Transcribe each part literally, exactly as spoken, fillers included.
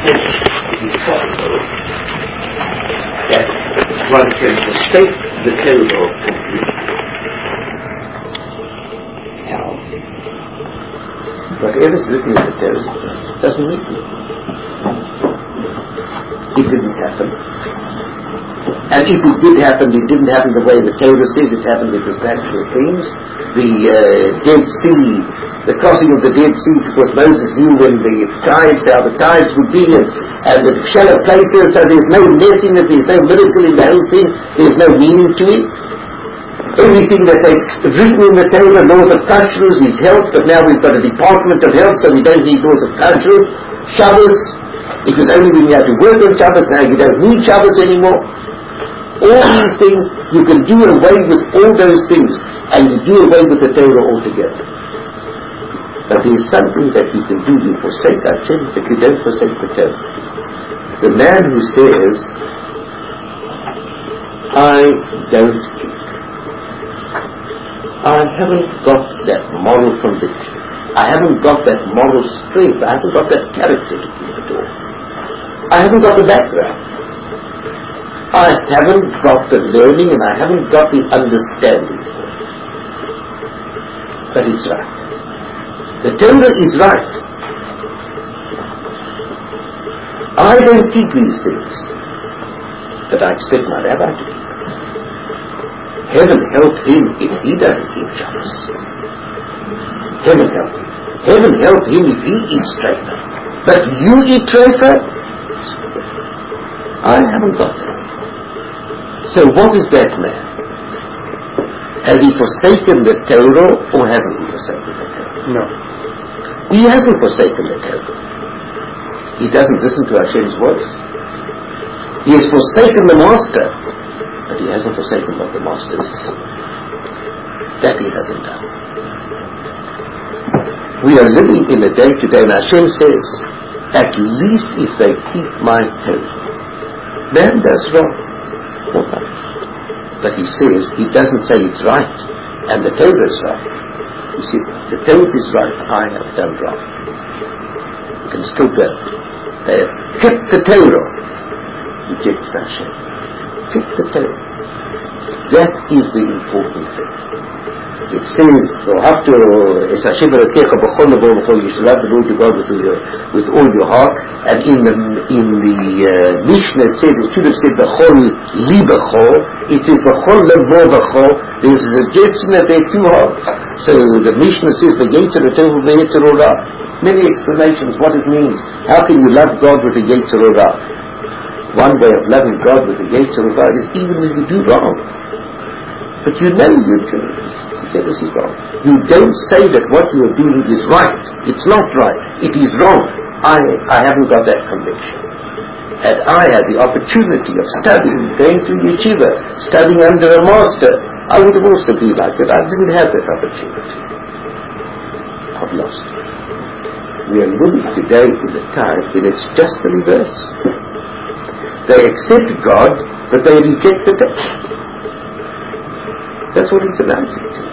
said it is possible that one can forsake the Torah completely. How? Whatever is written in the Torah doesn't mean it. It didn't happen. And if it did happen, it didn't happen the way the Torah says it happened. It was natural things. The uh, Dead Sea, the crossing of the Dead Sea, because Moses knew when the tides, how the tides would be, and, and the shallow places, so there's no lesson in it, there's no miracle in the whole thing, there's no meaning to it. Everything that is written in the Torah, laws of kashrus, is health, but now we've got a department of health, so we don't need laws of kashrus. Shabbos, it was only when you had to work on Shabbos, now you don't need Shabbos anymore. All these things, you can do away with all those things, and you do away with the Torah altogether. But there is something that you can do. You forsake Hashem, but you don't forsake the Torah. The man who says, I don't keep, I haven't got that moral conviction, I haven't got that moral strength, I haven't got that character to keep it all, I haven't got the background, I haven't got the learning, and I haven't got the understanding for it. But it's right. The Torah is right. I don't keep these things, but I expect my rabbi to keep them. Heaven help him if he doesn't keep Shabbos. Heaven help him. Heaven help him if he eats trefa. But you eat trefa? I haven't got that. So what is that man? Has he forsaken the Torah, or hasn't he forsaken the Torah? No. He hasn't forsaken the Torah. He doesn't listen to Hashem's voice. He has forsaken the Master, but he hasn't forsaken what the Master is. That he hasn't done. We are living in a day today, and Hashem says, at least if they keep my Torah. Man does wrong. But he says, he doesn't say it's right, and the Torah is right. You see, the Torah is right, I have done wrong. You can still go. They have kept the Torah, rejected Hashem. Keep the Torah. That is the important thing. It says, "After es Hashem Elokecha b'chol lebo b'chol," you shall love the Lord your God with your, with all your heart. And in the in the uh, Mishnah it said, it should have said b'chol libecho. It says b'chol lebo b'chol. There's a suggestion that there are two hearts. So the Mishnah says v'yetzer atov v'yetzer ora. Many explanations what it means. How can you love God with a yetzer ora? One way of loving God with a yetzer ora is even when you do wrong. But you know you do. This is wrong. You don't say that what you are doing is right. It's not right. It is wrong. I I haven't got that conviction. Had I had the opportunity of studying, going to yeshiva, studying under a master, I would have also been like that. I didn't have that opportunity. I've lost it. We are living today in a time when it's just the reverse. They accept God, but they reject the text. That's what it's amounting to.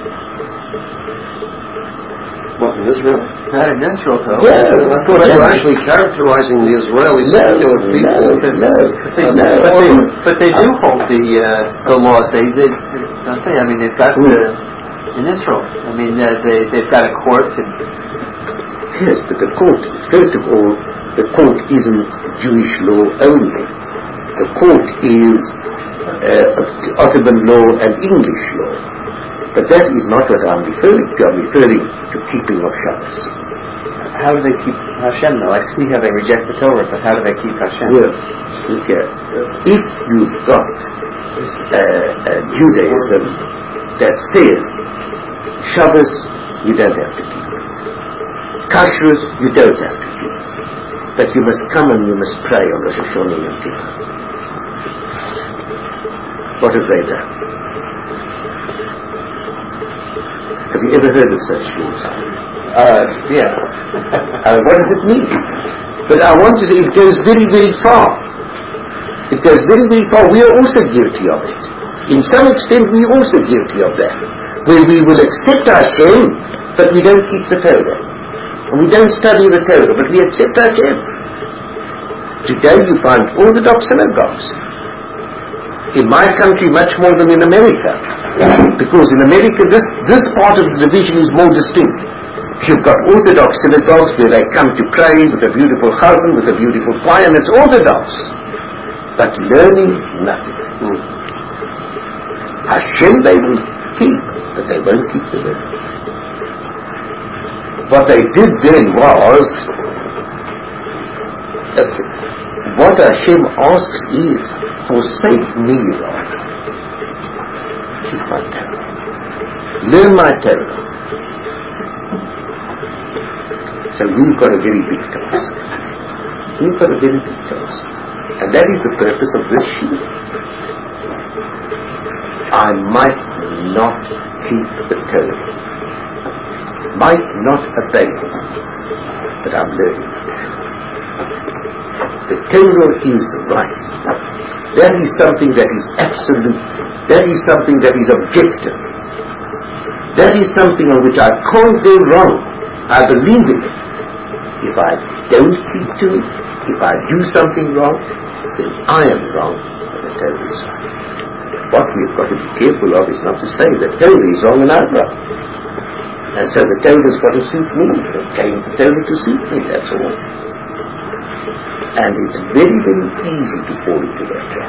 What, in Israel? Not in Israel, though. Yeah, I thought they were actually characterizing the Israeli no, secular people. no, no, They, no. but, they, but they do hold the uh, the laws. They, they don't they? I mean, they've got the in Israel. I mean, uh, they they've got a court. And yes, but the court. First of all, the court isn't Jewish law only. The court is uh, Ottoman law and English law. But that is not what I'm referring to. I'm referring to keeping of Shabbos. how do they keep Hashem though? I see how they reject the Torah, but how do they keep Hashem? Well, look here. If you've got uh, uh, Judaism that says Shabbos you don't have to keep, Kashrus you don't have to keep, but you must come and you must pray on Rosh Hashanah and Yom Kippur. What have they done? Have you ever heard of such things? Uh, yeah. uh, what does it mean? But I want to say it goes very, very far. It goes very, very far. We are also guilty of it. In some extent, we are also guilty of that. Where we will accept Hashem, but we don't keep the Torah. And we don't study the Torah, but we accept Hashem. Today you find Orthodox synagogues. In my country much more than in America. Because in America this, this part of the division is more distinct. You've got Orthodox synagogues where they come to pray with a beautiful chazan, with a beautiful choir, and it's Orthodox. But learning, nothing. Hmm. Hashem they will keep, but they won't keep the learning. What they did then was, what Hashem asks is, forsake me, Lord. Keep my Torah. Learn my Torah. So we've got a very big task. We've got a very big task. And that is the purpose of this sheet. I might not keep the Torah. Might not obey it. But I'm learning it. The Torah is right. That is something that is absolute. That is something that is objective. That is something on which I can't go wrong. I believe in it. If I don't keep to it, if I do something wrong, then I am wrong and the Torah is right. What we've got to be careful of is not to say that Torah is wrong and I'm wrong. And so the Torah's got to suit me. It came the Torah to suit me, that's all. And it's very, very easy to fall into that trap.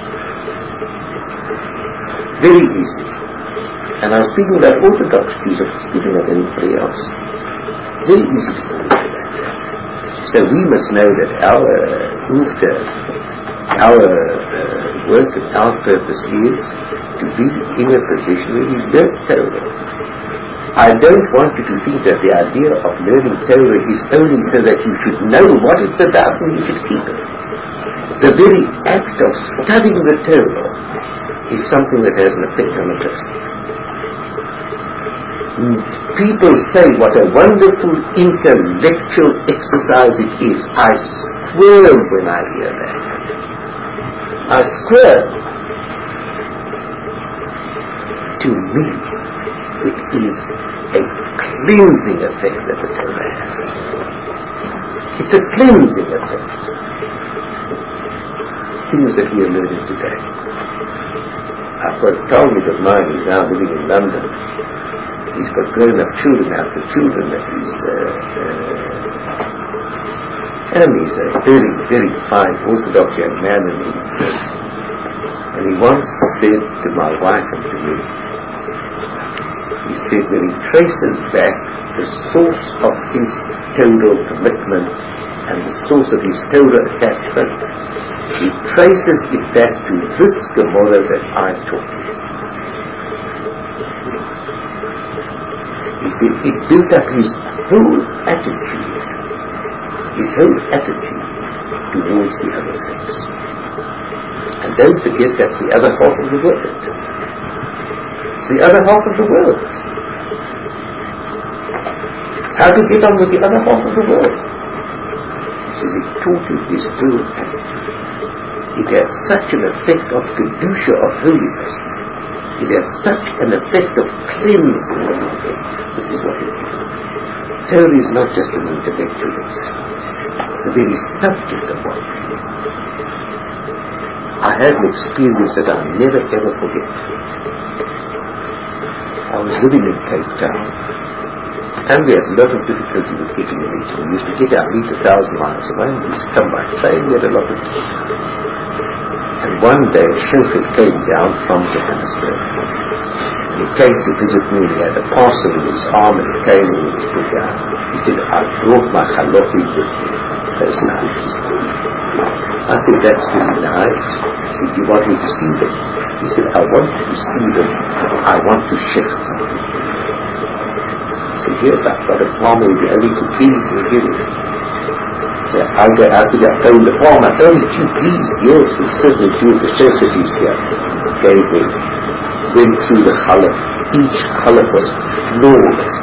Very easy. And I was speaking about Orthodox Jews, I was speaking of anybody else. Very easy to fall into that trap. So we must know that our uh, our uh, work and our purpose is to be in a position where we learn Torah. I don't want you to think that the idea of learning Torah is only so that you should know what it's about and you should keep it. The very act of studying the Torah is something that has an effect on a person. People say what a wonderful intellectual exercise it is. I squirm when I hear that. I squirm. To me, it is a cleansing effect that the Torah has. It's a cleansing effect. Things that we are learning today. I've got a Talmud of mine who's now living in London. He's got grown-up children now, the children that he's, uh, uh, and he's a very, very fine Orthodox young man, and he, and he once said to my wife and to me, he said when he traces back the source of his Torah commitment and the source of his Torah attachment, he traces it back to this Gemara that I taught him. He said it built up his whole attitude, his whole attitude towards the other sex. And don't forget that's the other half of the world. It's the other half of the world. How to get on with the other half of the world? He says it taught him his whole attitude. It had such an effect of kedusha, of holiness. It has such an effect of cleansing. This is what it is. Torah is not just an intellectual exercise. The very subject of what it is. I had an experience that I'll never ever forget. I was living in Cape Town, and we had a lot of difficulty with getting a meeting. We used to get our meet a thousand miles away, and we used to come by train. We had a lot of difficulty. And one day a shofet came down from Johannesburg. And he came to visit me, and he had a parcel in his arm, and he came and he was put down. He said, I brought my halofi with me. Those nights. I said, that's really nice. He said, you want me to see them? He said, I want you to see them. I want to shift something. I said, yes, I've got a farmer who only could please me give it. So I'll go out to that phone, the farmer, only two please, yes, we certainly do the shofeties here. Gave me, went through the challah. Each challah was flawless.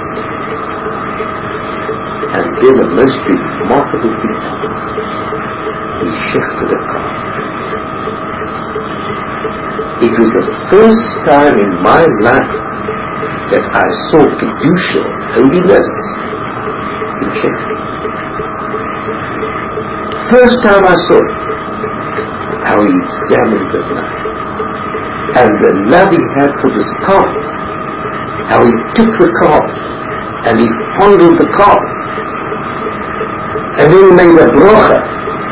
And then a most remarkable thing happened. He shifted a car. It was the first time in my life that I saw kedusha, holiness, in shifting. first time I saw it, how he examined the knife, and the love he had for this calf, how he took the calf, and he fondled the calf, and then he made a bracha,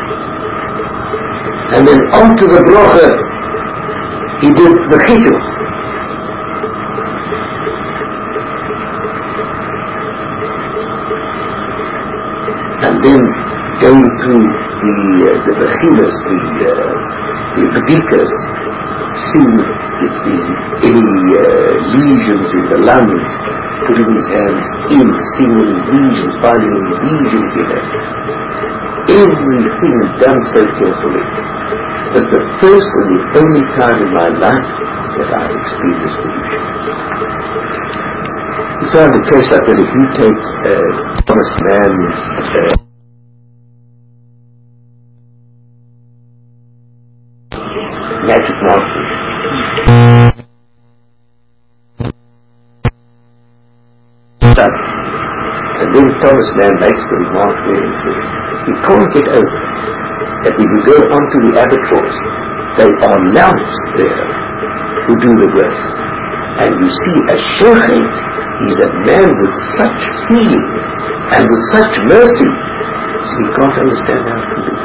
and then onto the bracha, he did the chiddush. And then going through the uh, the bechinas, the uh, the bedikas, seeing if the any uh, lesions in the lungs, putting his hands in, seeing any lesions, finding any lesions in it. Everything done so carefully. It was the first and the only time in my life that I experienced delusion. So in the case like that, if you take uh, Thomas Mann's uh, magic mountain, and then Thomas Mann makes the remark there and says, you can't get over that when you go onto the abattoirs, they are lamps there who do the work. And you see a shochet, he's a man with such feeling and with such mercy, so you can't understand how to do it.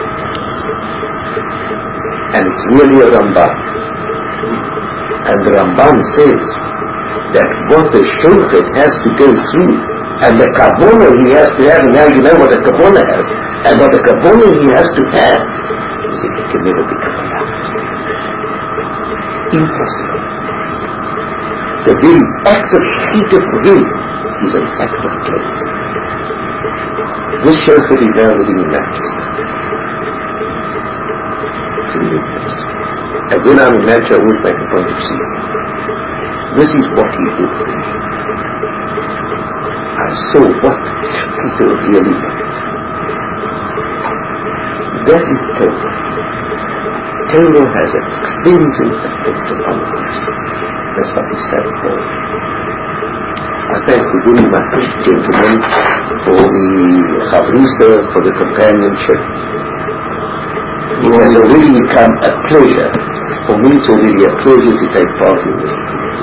And it's really a Ramban. And the Ramban says that what the shochet has to go through, and the kabbalah he has to have, and now you know what a kabbalah has, and what a kabbalah he has to have, you see, it can never become a lamp. Impossible. The very act of shechita for him is an act of cleansing. This shochet is now living in Manchester. And when I'm in Manchester, I always make a point of seeing. This is what he did for me. I saw what shechita really meant. That is Torah. Torah has a cleansing effect upon a person. That's what we stand for. I thank you very much, gentlemen, for the chavrusa, for the companionship. It has already become a pleasure. For me, it's already a pleasure to take part in this.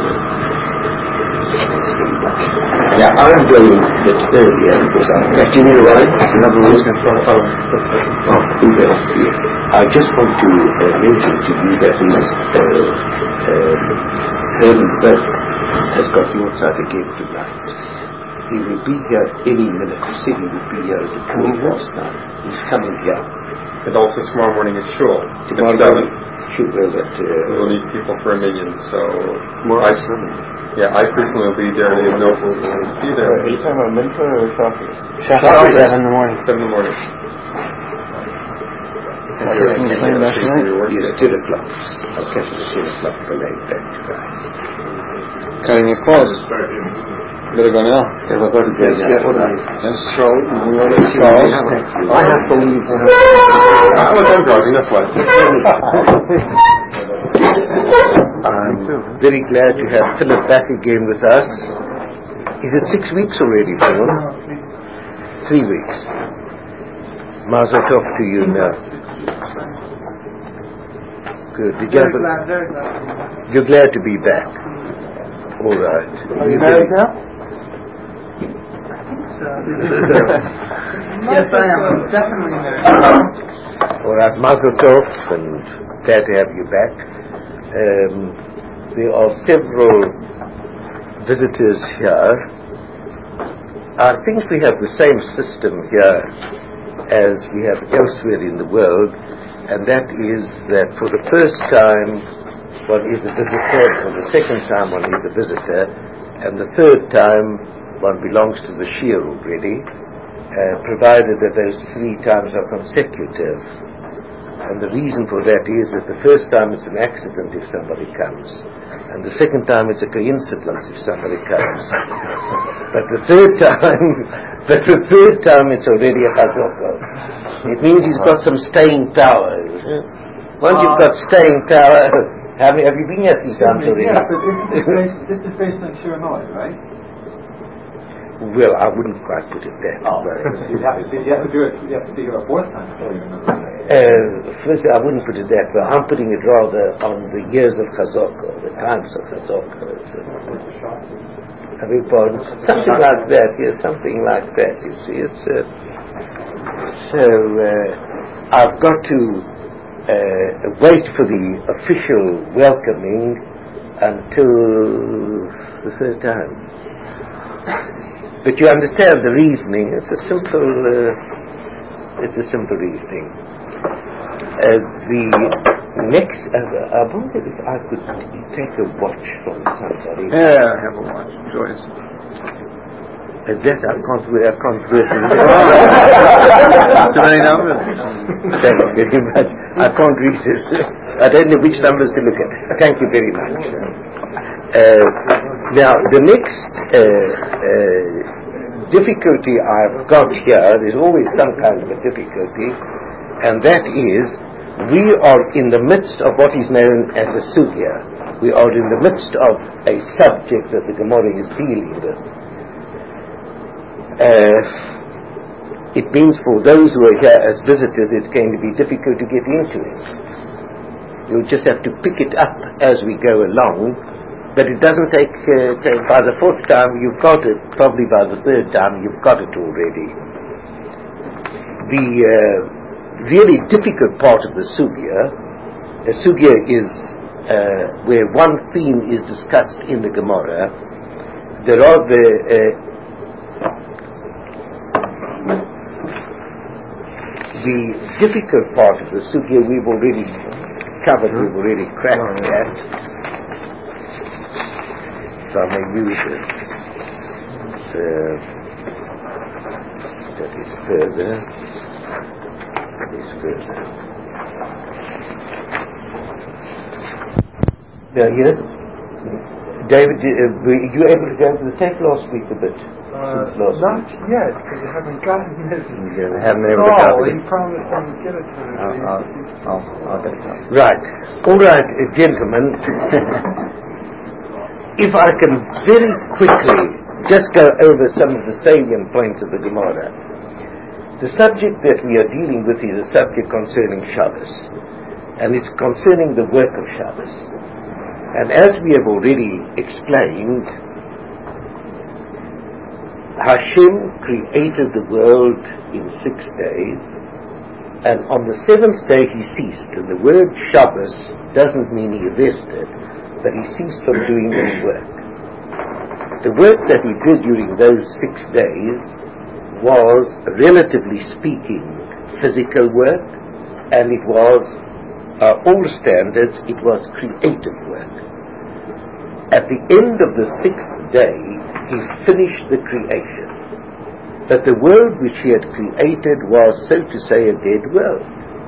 Now, I'm going a bit earlier because I'm catching you right. In other words, oh, I just want to uh, mention to you that this uh, um, Herman Burke has got your side again tonight. He will be here any minute. He said he would be here at the quarter past nine. He's coming here. And also tomorrow morning is shul. Tomorrow morning, shul that uh, we will need people for a million, so Tomorrow I, yeah, I personally will be there. Dave Nelson will be there. Are you talking about Mincha or Shafi? Shafi, seven in the morning. Seven in the morning. Yes, ten o'clock. I'll catch it at ten o'clock for late back to guys. Cutting your clothes. Better go now. Yeah, we're going to go now. Yes, Charles. Charles. I have to leave. Ah, look, I'm driving, that's why. I'm very glad to have Philip back again with us. Is it six weeks already, Phil? Three weeks. Mazel tov to you now. Good. Did you have a, you're glad to be back. All right. Are you married now? Yes, I am. Definitely married. All right, Mazel tov, and glad to have you back. Um, there are several visitors here. I think we have the same system here as we have elsewhere in the world, and that is that for the first time one is a visitor, for the second time one is a visitor, and the third time one belongs to the shir already, uh, provided that those three times are consecutive. And the reason for that is that the first time it's an accident if somebody comes, and the second time it's a coincidence if somebody comes. But the third time, but the third time it's already a chazaka. It means he's got some staying power. Once you've got staying power, have you, have you been here three times already? Yeah, but this is based, this is based on Shiranoi, right? Well, I wouldn't quite put it that Oh, way. you have to do, you have to do it. You have to be here a fourth time before you remember. Uh, first, I wouldn't put it that way. I'm putting it rather on the years of Chazaka, the times of Chazaka. I beg pardon. Something like that. Yes, something like that. You see, it's uh, so. Uh, I've got to uh, wait for the official welcoming until the third time. But you understand the reasoning. It's a simple. Uh, it's a simple reasoning. Uh, the next, uh, I wonder if I could take a watch from somebody. Yeah, have a watch. Joyce. Uh, that I can't wear. I can't wear. Too many numbers. Thank you very much. I can't read it. I don't know which numbers to look at. Thank you very much. Uh, now, the next uh, uh, difficulty I've got here, there's always some kind of a difficulty, and that is, we are in the midst of what is known as a sugya. We are in the midst of a subject that the Gemara is dealing with. Uh, it means for those who are here as visitors, it's going to be difficult to get into it. You'll just have to pick it up as we go along, but it doesn't take, uh, take by the fourth time you've got it, probably by the third time you've got it already. The uh, really difficult part of the sugya, a sugya is uh, where one theme is discussed in the Gemara. There are the uh, the difficult part of the sugya we've already covered, we've already cracked that. So I may use it. Uh, that is further. That is further. Now, yes, David, uh, were you able to go into the tape last week a bit? Uh, Since last not week? yet, because you haven't gotten it. You haven't been able to No, copy he it. promised him to get it to me. I'll, I'll, I'll, I'll get it done. Right. All right, uh, gentlemen. If I can very quickly just go over some of the salient points of the Gemara. The subject that we are dealing with is a subject concerning Shabbos, and it's concerning the work of Shabbos. And as we have already explained, Hashem created the world in six days, and on the seventh day he ceased. And the word Shabbos doesn't mean he rested, but he ceased from doing any work. The work that he did during those six days was, relatively speaking, physical work, and it was, uh, all standards, it was creative work. At the end of the sixth day, he finished the creation. But the world which he had created was, so to say, a dead world.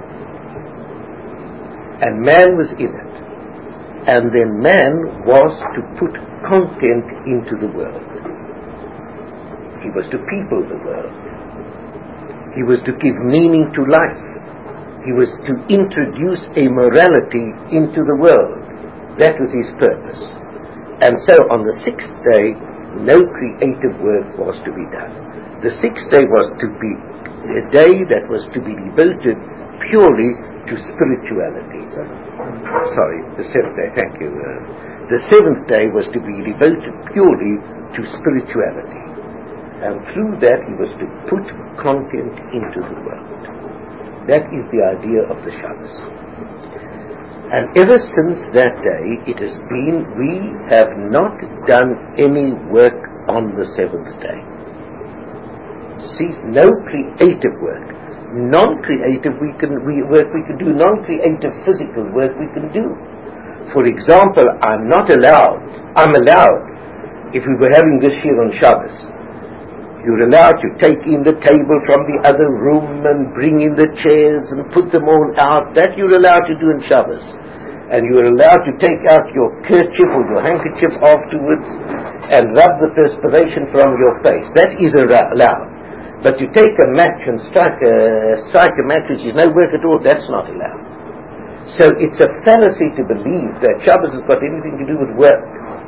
And man was in it. And then man was to put content into the world. He was to people the world. He was to give meaning to life. He was to introduce a morality into the world. That was his purpose. And so on the sixth day, no creative work was to be done. The sixth day was to be a day that was to be devoted purely to spirituality. Sorry, the seventh day, thank you. Uh, the seventh day was to be devoted purely to spirituality. And through that he was to put content into the world. That is the idea of the Shabbos. And ever since that day, it has been, we have not done any work on the seventh day. See, no creative work. Non-creative we can we work we can do. Non-creative physical work we can do. For example, I'm not allowed. I'm allowed. If we were having this here on Shabbos, you're allowed to take in the table from the other room and bring in the chairs and put them all out. That you're allowed to do in Shabbos. And you're allowed to take out your kerchief or your handkerchief afterwards and rub the perspiration from your face. That is allowed. But to take a match and strike a, strike a match which is no work at all, that's not allowed. So it's a fallacy to believe that Shabbos has got anything to do with work.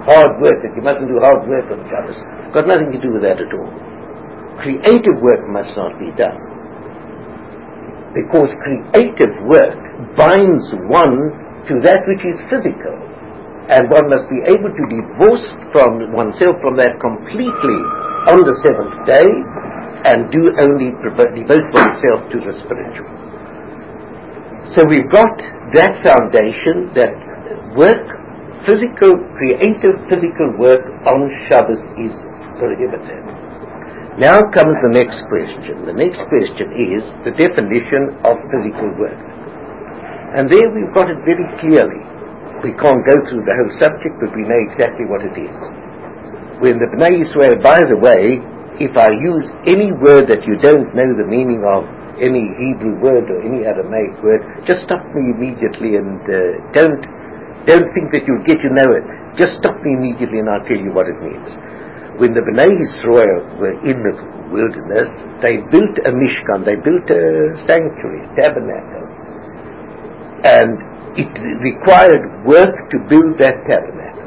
hard work, that you mustn't do hard work on Shabbos. Got nothing to do with that at all. Creative work must not be done, because creative work binds one to that which is physical, and one must be able to divorce from oneself from that completely on the seventh day, and do only devote oneself to the spiritual. So we've got that foundation, that work, physical, creative physical work on Shabbos is prohibited. Now comes the next question. The next question is the definition of physical work. And there we've got it very clearly. We can't go through the whole subject, but we know exactly what it is. When the Bnei Yisrael, by the way, if I use any word that you don't know the meaning of, any Hebrew word or any Aramaic word, just stop me immediately and uh, don't don't think that you'll get to know it. Just stop me immediately and I'll tell you what it means. When the Bnei Yisrael were in the wilderness, they built a Mishkan, they built a sanctuary, a tabernacle, and it required work to build that tabernacle.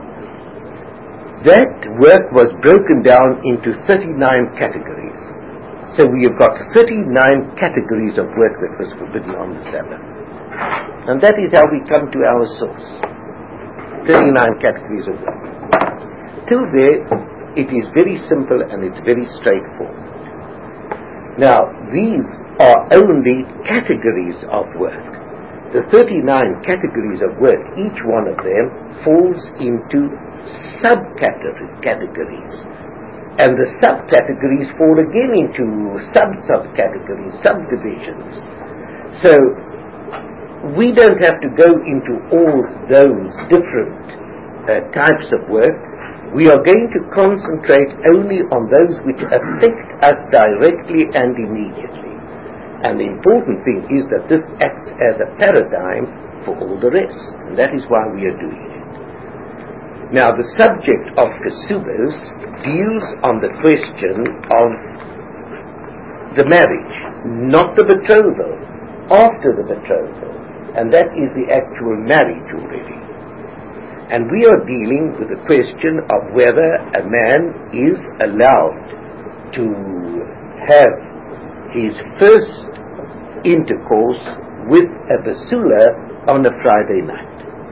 That work was broken down into thirty-nine categories. So we have got thirty-nine categories of work that was forbidden on the Sabbath. And that is how we come to our source. thirty-nine categories of work. Till there, it is very simple and it's very straightforward. Now, these are only categories of work. The thirty-nine categories of work, each one of them falls into subcategories. And the subcategories fall again into sub-subcategories, subdivisions. So, we don't have to go into all those different uh, types of work. We are going to concentrate only on those which affect us directly and immediately. And the important thing is that this acts as a paradigm for all the rest. And that is why we are doing it. Now, the subject of Kesubos deals on the question of the marriage, not the betrothal, after the betrothal. And that is the actual marriage already. And we are dealing with the question of whether a man is allowed to have his first intercourse with a basula on a Friday night.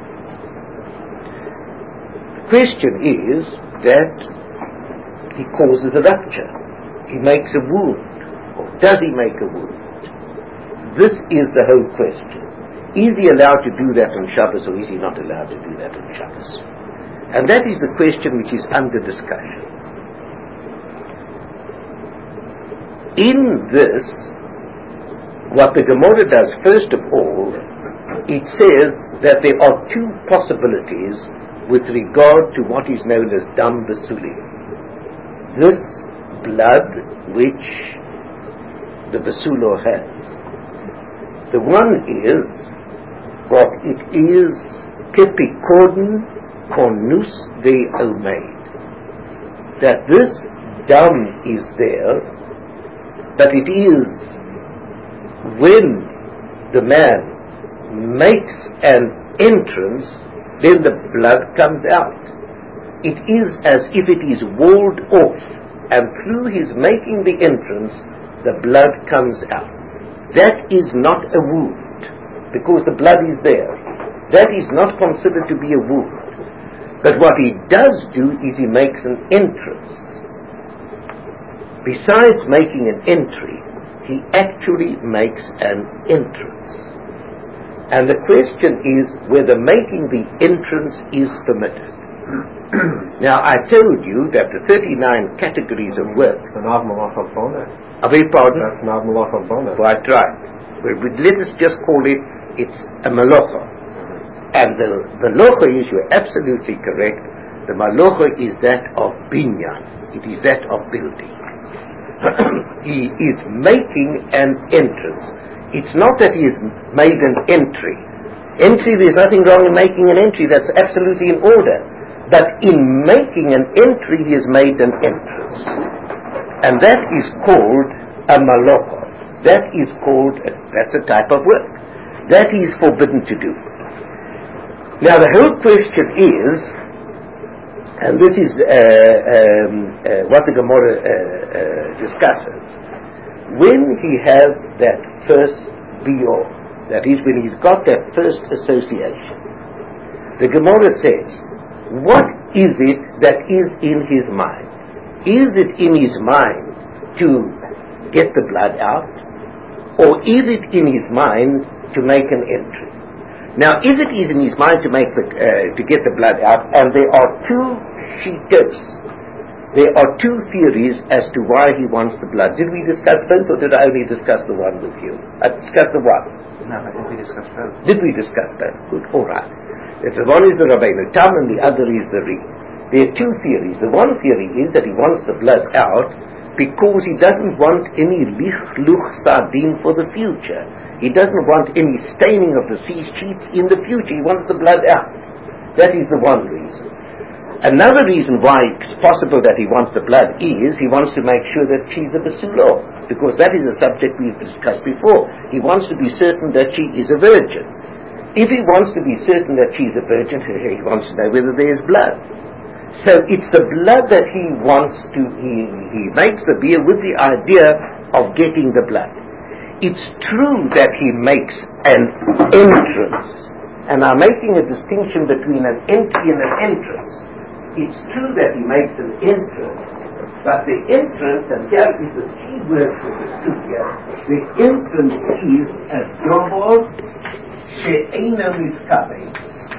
The question is that he causes a rupture. He makes a wound. Or does he make a wound? This is the whole question. Is he allowed to do that on Shabbos, or is he not allowed to do that on Shabbos? And that is the question which is under discussion. In this, what the Gemara does, first of all, it says that there are two possibilities with regard to what is known as Dam Basuli. This blood which the Basulo has. The one is what it is Kepikoden Konus de Omeid. That this dam is there, but it is when the man makes an entrance, then the blood comes out. It is as if it is walled off, and through his making the entrance, the blood comes out. That is not a wound, because the blood is there. That is not considered to be a wound. But what he does do is he makes an entrance. Besides making an entry, he actually makes an entrance. And the question is whether making the entrance is permitted. Now, I told you that the thirty-nine categories of work... It's not malacha bona. I beg pardon? That's not malacha bona. Quite right. Well, let us just call it, it's a malacha. And the malacha is, you're absolutely correct, the malacha is that of binyan. It is that of building. He is making an entrance. It's not that he has made an entry. Entry, there's nothing wrong in making an entry. That's absolutely in order. But in making an entry, he has made an entrance. And that is called a malacha. That is called, a, that's a type of work. That he is forbidden to do. Now the whole question is, And this is uh, um, uh, what the Gemara uh, uh, discusses. When he has that first bior, that is when he's got that first association, the Gemara says, what is it that is in his mind? Is it in his mind to get the blood out, or is it in his mind to make an entry? Now, if it is in his mind to make the, uh, to get the blood out, and there are two shittos, there are two theories as to why he wants the blood. Did we discuss both, or did I only discuss the one with you? I discussed the one. No, I think we discussed both. Did we discuss both? Good, all right. If the one is the Rabbeinu Tam and the other is the Ri. There are two theories. The one theory is that he wants the blood out because he doesn't want any lich luch sardin for the future. He doesn't want any staining of the sea sheets in the future. He wants the blood out. That is the one reason. Another reason why it's possible that he wants the blood is he wants to make sure that she's a basulo, because that is a subject we've discussed before. He wants to be certain that she is a virgin. If he wants to be certain that she's a virgin, he wants to know whether there is blood. So it's the blood that he wants to, he, he makes the beer with the idea of getting the blood. It's true that he makes an entrance, and I'm making a distinction between an entry and an entrance. It's true that he makes an entrance, but the entrance, and here is the key word for the studio, the entrance is a double she'ena miskabeh.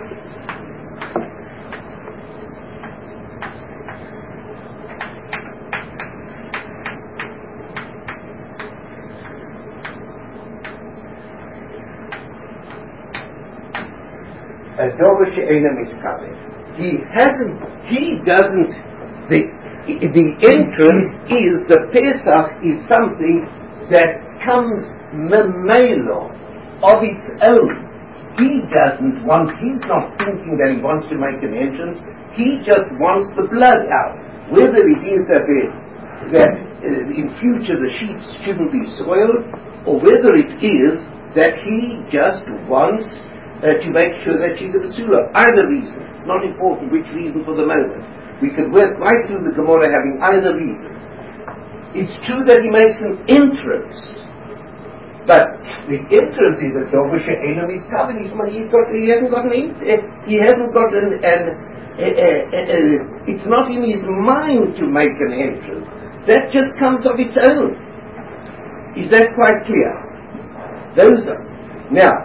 A double she'ena miskabeh. He hasn't, he doesn't, the, the entrance is, the Pesach is something that comes memelo, of its own. He doesn't want, he's not thinking that he wants to make an entrance, he just wants the blood out. Whether it is that, the, that uh, in future the sheets shouldn't be soiled, or whether it is that he just wants Uh, to make sure that she's a basula. Either reason. It's not important which reason for the moment. We could work right through the Gemara having either reason. It's true that he makes an entrance, but the entrance is a Dover She'ena Miskabeh. He's got, he hasn't got an, he hasn't got an, an uh, uh, uh, it's not in his mind to make an entrance. That just comes of its own. Is that quite clear? Those are. Now,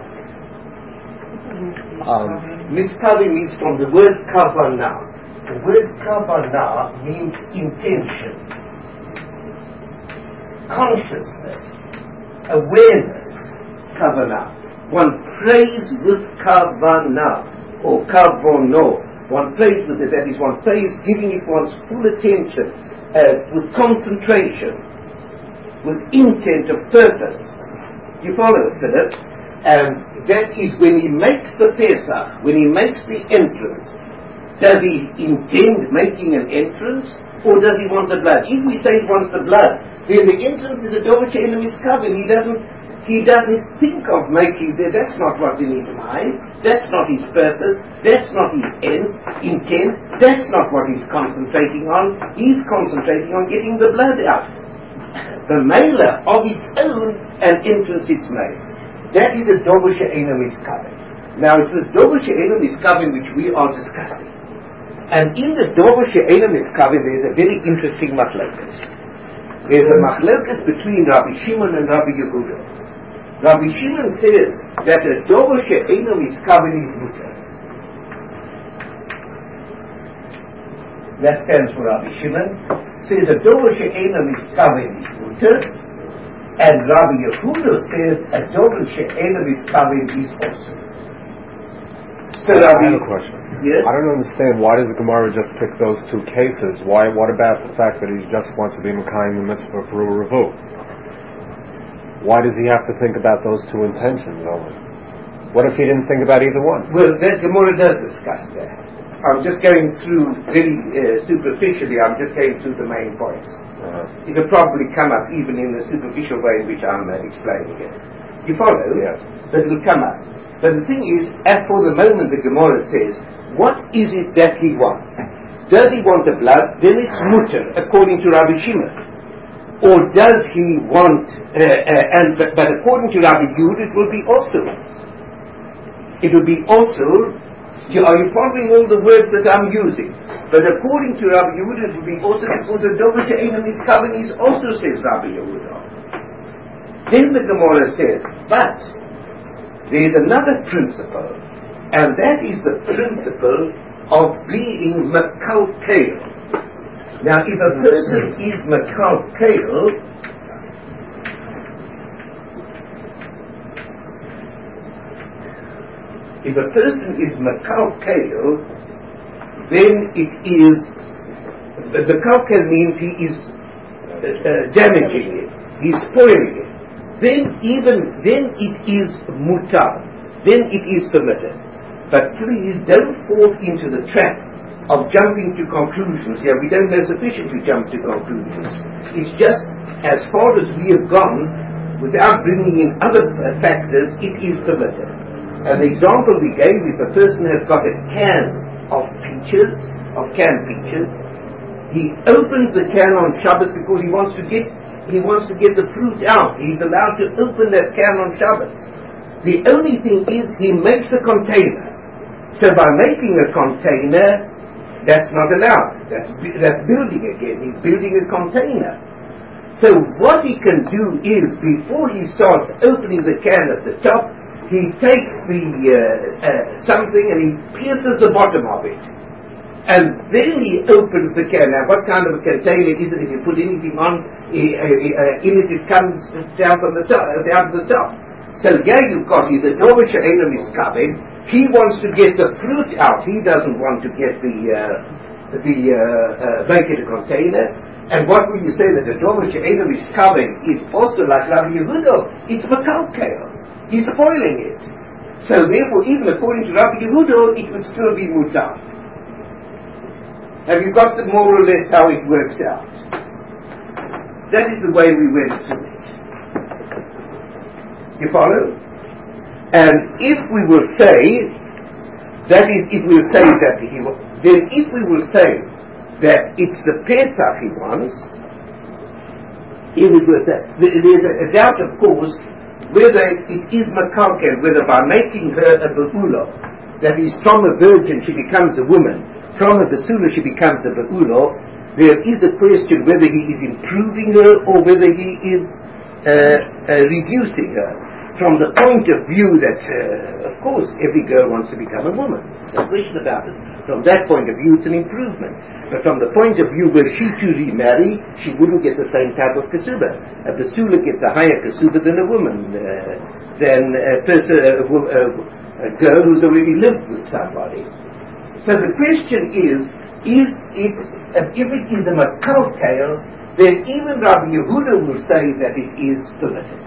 Um, Miskabeh means from the word kavanah. The word kavanah means intention, consciousness, awareness. Kavanah. One prays with kavanah or kavono. One prays with it. That is, one prays giving it one's full attention, uh, with concentration, with intent of purpose. You follow it, Philip? And that is when he makes the Pesach, when he makes the entrance, does he intend making an entrance, or does he want the blood? If we say he wants the blood, then the entrance is a Dover She'ena Miskabeh. He doesn't, he doesn't think of making that. That's not what's in his mind. That's not his purpose. That's not his end, intent. That's not what he's concentrating on. He's concentrating on getting the blood out. The mailer of its own, an entrance it's made. That is a Dover She'ena Miskabeh. Now it's the Dover She'ena Miskabeh which we are discussing. And in the Dover She'ena Miskabeh there is a very interesting machlokas. There is a machlokas between Rabbi Shimon and Rabbi Yehuda. Rabbi Shimon says that a Dover She'ena Miskabeh is mutter. That stands for Rabbi Shimon. Says a Dover She'ena Miskabeh is mutter. And Rabbi Yehuda says a Dover She'ena Miskabeh is also. So I Rabbi, have a question. yes? I don't understand, why does the Gemara just pick those two cases? Why? What about the fact that he just wants to be Mekayim the mitzvah for a revu? Why does he have to think about those two intentions only? What if he didn't think about either one? Well, that Gemara does discuss that. I'm just going through very uh, superficially, I'm just going through the main points. Uh-huh. It will probably come up even in the superficial way in which I'm uh, explaining it. You follow? Yes. But it will come up. But the thing is, as for the moment the Gemara says, what is it that he wants? Does he want the blood? Then it's mutter, according to Rabbi Shimon. Or does he want, uh, uh, and but, but according to Rabbi Yud, it will be also. It will be also. You, are you following all the words that I'm using? But according to Rabbi Yud, it will be also because the Dover She'enim is Kavanis also says Rabbi Yehuda. Then the Gemara says, but there is another principle, and that is the principle of being Makalkel. Now, if a person is Makalkel, if a person is Makalkel, then it is, Makalkel means he is uh, uh, damaging it, he's spoiling it. Then even, then it is mutar, then it is permitted. But please don't fall into the trap of jumping to conclusions here. We don't know sufficiently jump to conclusions. It's just as far as we have gone, without bringing in other uh, factors, it is permitted. And the example we gave, if a person has got a can of peaches, of canned peaches, he opens the can on Shabbos because he wants to get he wants to get the fruit out. He's allowed to open that can on Shabbos. The only thing is he makes a container. So by making a container, that's not allowed. That's that's building again. He's building a container. So what he can do is, before he starts opening the can at the top, he takes the uh, uh, something and he pierces the bottom of it. And then he opens the can. Now, what kind of a container is it? If you put anything on uh, uh, in it, it comes down from the top, down to the top. So here you've got is the Dover She'enim is coming. He wants to get the fruit out. He doesn't want to get the uh, the uh, uh, make it a container. And what will you say that the Dover She'enim is coming is also like Rabbi Yehuda? It's makalkel. He's spoiling it. So therefore, even according to Rabbi Yehuda, it would still be mutar. Have you got the more or less how it works out? That is the way we went through it. You follow? And if we will say, that is, if we will say that he was, then if we will say that it's the Pesach he wants, if we will say, there's a doubt, of course, whether it is makalkel, whether by making her a be'ula, that is, from a virgin she becomes a woman, from a basula she becomes a be'ula, there is a question whether he is improving her or whether he is uh, uh, reducing her. From the point of view that, uh, of course, every girl wants to become a woman. There's no question about it. From that point of view, it's an improvement. But from the point of view where she to remarry, she wouldn't get the same type of kasuba. A basula gets a higher kasuba than a woman, uh, than a, person, a, a, a girl who's already lived with somebody. So the question is, is it, uh, if it is a makalkel, then even Rabbi Yehuda will say that it is permitted.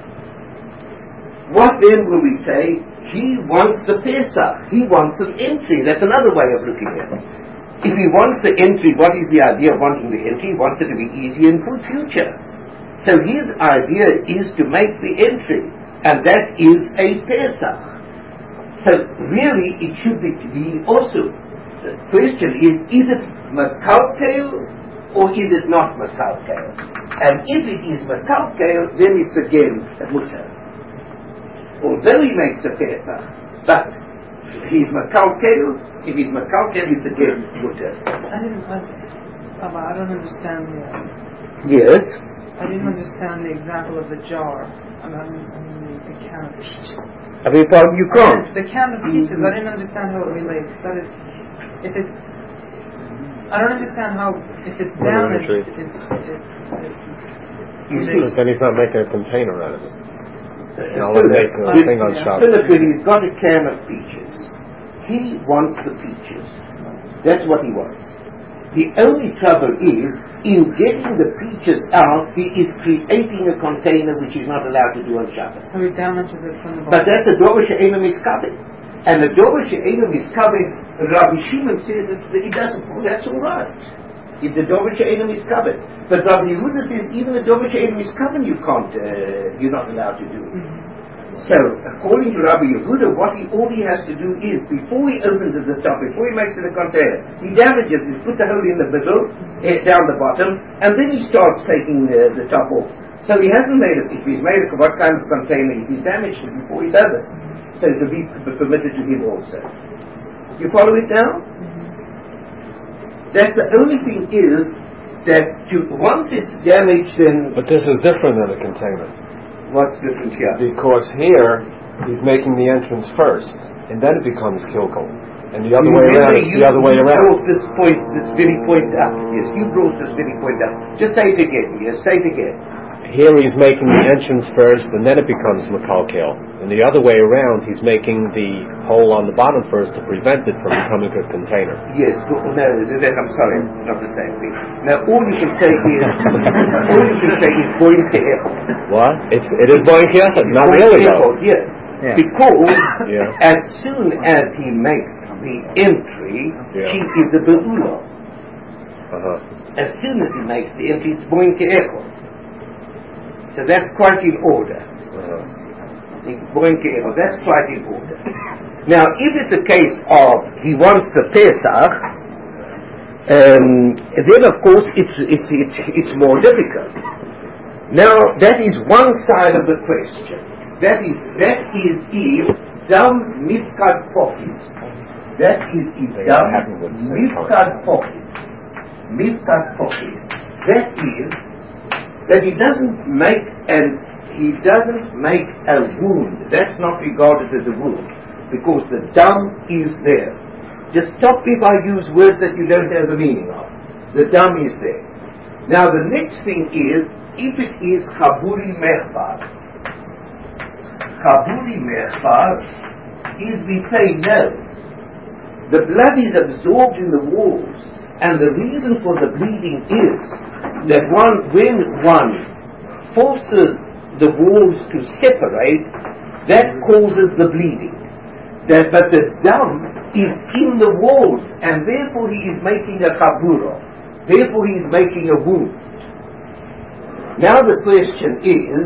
What then will we say? He wants the Pesach. He wants an entry. That's another way of looking at it. If he wants the entry, what is the idea of wanting the entry? He wants it to be easy and for future. So his idea is to make the entry, and that is a Pesach. So really, it should be, be also. The question is: is it makalkel or is it not makalkel? And if it is makalkel, then it's again a mutter. Although he makes the Pesach, but he's makalkel. If he's makalkel, it's again mutter. I didn't. I, I don't understand the. Yes. I didn't understand the example of the jar. I mean, I mean the can of peaches. I mean, you can't. The can of peaches. I didn't understand how it relates. That is, if it's. I don't understand how if it's damaged, it's. it's, it's you see, then he's not making a container out of it. Uh, I'll make a thing on Shabbos. Philip, he's got a can of peaches. He wants the peaches. That's what he wants. The only trouble is, in getting the peaches out, he is creating a container which he's not allowed to do on Shabbos. So he damages it from the bottom. But that's the Dover She'enim is covered. And the Dover She'enim is covered, Rabbi Shimon says that it doesn't, that's all right. If the Dover She'enim is covered. But Rabbi Yehuda says even the Dover She'enim is covered you can't, uh, you're not allowed to do it. Mm-hmm. So, according to Rabbi Yehuda, what he, all he has to do is, before he opens at the top, before he makes it a container, he damages it, puts a hole in the middle, eh, down the bottom, and then he starts taking the, the top off. So he hasn't made it, if he's made it, what kind of container, he's damaged it before he does it. So it will be permitted to him also. You follow it now? That's the only thing is, that to, once it's damaged, then... But this is different than a container. What's different here? Because here, he's making the entrance first, and then it becomes kilkel. And the other You way remember around, it's you, the other way you around. brought this point, this very point up. Yes, you brought this very point up. Just say it again. Yes, say it again. Here he's making the entrance first, and then it becomes mekalkel. And the other way around, he's making the hole on the bottom first to prevent it from becoming a container. Yes, no, that, I'm sorry, not the same thing. Now, all you can say is, all you can say is boing ke'echad. What? It's, it is boing ke'echad, not really though. Yeah. Yeah. Because Yeah. as soon as he makes the entry, Yeah. she is a be'ula. Uh-huh. As soon as he makes the entry, it's boing ke'echad. So that's quite in order. Uh-huh. That's quite in order. Now, if it's a case of he wants the Pesach, um, then of course it's, it's, it's, it's more difficult. Now, that is one side of the question. That is, that is if dam mifkad pochit. That is if dam mifkad pochit. Mifkad pochit. That is that he doesn't make an he doesn't make a wound. That's not regarded as a wound because the dam is there. Just stop if I use words that you don't have the meaning of. The dam is there. Now the next thing is if it is chaburi mechbar. Chaburi mechbar is we say no. The blood is absorbed in the walls, and the reason for the bleeding is that one, when one forces the walls to separate, that causes the bleeding. That, but the dam is in the walls, and therefore he is making a chabura. Therefore he is making a wound. Now the question is,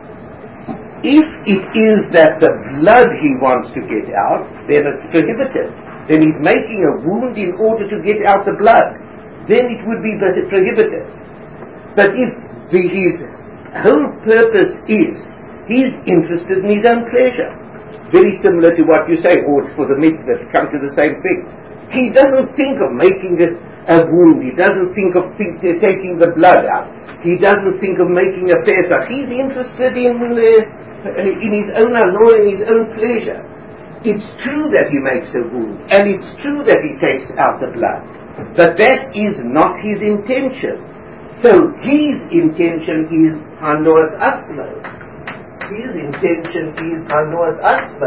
if it is that the blood he wants to get out, then it's prohibited. Then he's making a wound in order to get out the blood. Then it would be prohibited. But if the, his whole purpose is, he's interested in his own pleasure, very similar to what you say, or for the mitzvah to come to the same thing. He doesn't think of making a, a wound, he doesn't think of think, uh, taking the blood out, he doesn't think of making a Pesach. He's interested in, uh, in his own allure, in his own pleasure. It's true that he makes a wound, and it's true that he takes out the blood, but that is not his intention. So his intention is Hanoat Atzmo. His intention is Hanoat Atzmo.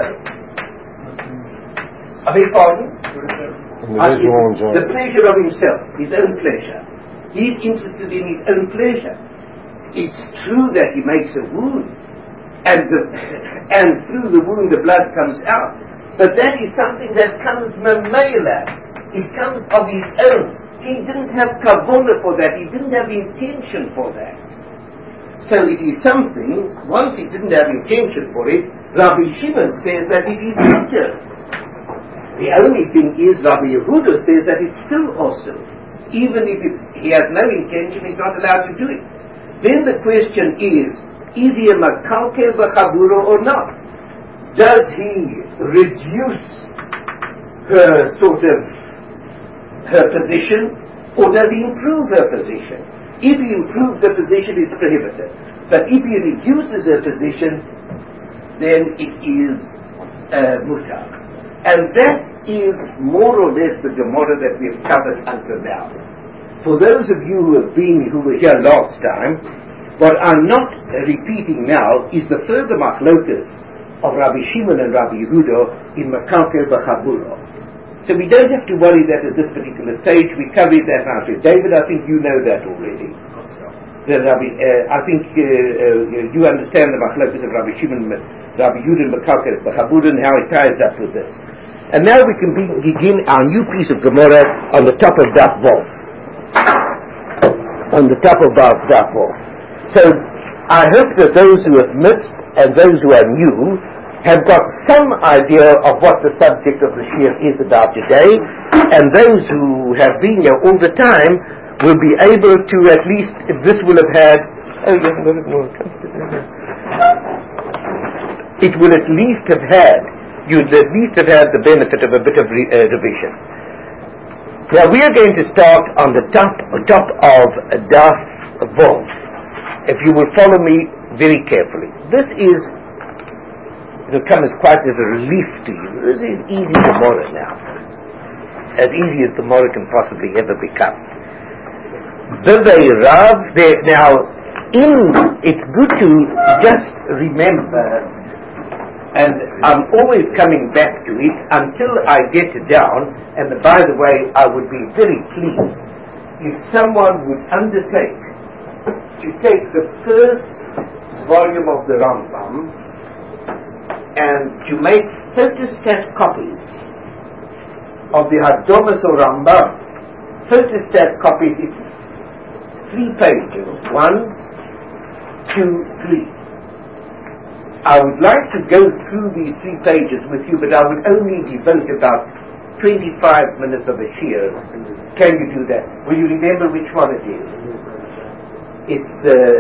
I beg your pardon? Individual enjoyment. The pleasure of himself, his own pleasure. He's interested in his own pleasure. It's true that he makes a wound, and the, and through the wound the blood comes out. But that is something that comes mamela. It comes of his own. He didn't have kavanah for that. He didn't have intention for that. So it is something, once he didn't have intention for it, Rabbi Shimon says that it is mutter. The only thing is, Rabbi Yehuda says that it's still also. Even if it's, he has no intention, he's not allowed to do it. Then the question is, is he a makalkel b'chabura or not? Does he reduce her sort of her position, or does he improve her position? If he improves her position, it's prohibited. But if he reduces her position, then it is uh, mutar. And that is more or less the Gemara that we have covered until now. For those of you who have been, who were here last time, what I'm not uh, repeating now is the further machlokas of Rabbi Shimon and Rabbi Yehuda in Makalkel B'Chabura. So we don't have to worry that at this particular stage. We covered that now. David, I think you know that already. The Rabbi, uh, I think uh, uh, you understand the machlokas of Rabbi Shimon, Rabbi Yehuda and Makalkel B'Chabura and how it ties up with this. And now we can be, begin our new piece of Gemara on the top of Daf Vav. On the top of Daf Vav. So I hope that those who have missed and those who are new have got some idea of what the subject of the shiur is about today, and those who have been here all the time will be able to at least, if this will have had, oh yes, no, no, it will at least have had, you'll at least have had the benefit of a bit of re- uh, revision. Now we are going to start on the top, top of Daf Vav. If you will follow me very carefully. This is, it will come as quite as a relief to you. This is easy Gemara now. As easy as Gemara can possibly ever become. Vivei Rav, now, in, it's good to just remember, and I'm always coming back to it until I get down, and by the way, I would be very pleased if someone would undertake to take the first volume of the Rambam and to make photostat copies of the Hagdomas or Rambam. Photostat copies, it's three pages, one, two, three. I would like to go through these three pages with you, but I would only devote about twenty-five minutes of a shiur. Can you do that? Will you remember which one it is? It's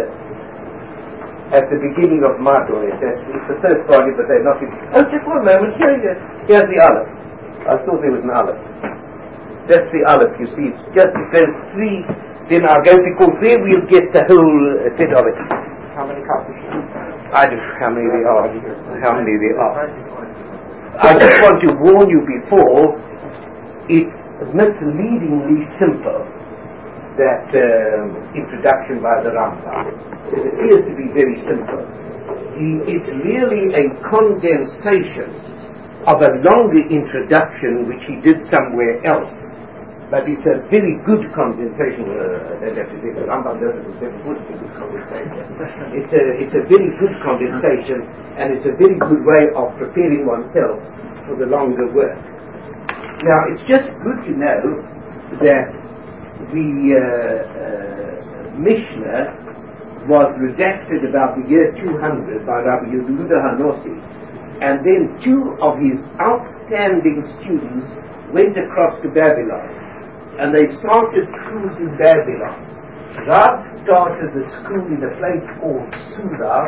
uh, at the beginning of Mador. It's, it's the first volume, but they're not. In, oh, just one moment. Here, here, here's the Aleph. I thought there was an Aleph. That's the Aleph. You see, it's just there's three. Then I'll go because there we'll get the whole uh, set of it. How many copies? I don't know how many there are. How many there are. I just want to warn you before. It's misleadingly simple. That um, introduction by the Rambam. It appears to be very simple. It's really a condensation of a longer introduction which he did somewhere else. But it's a very good condensation. Uh, I'd have to say the Rambam does it with very good condensation. It's a, it's a very good condensation, and it's a very good way of preparing oneself for the longer work. Now, it's just good to know that the uh, uh, Mishnah was redacted about the year two hundred by Rabbi Yehuda Hanossi, and then two of his outstanding students went across to Babylon, and they started schools in Babylon. Rav started the school in a place called Sula,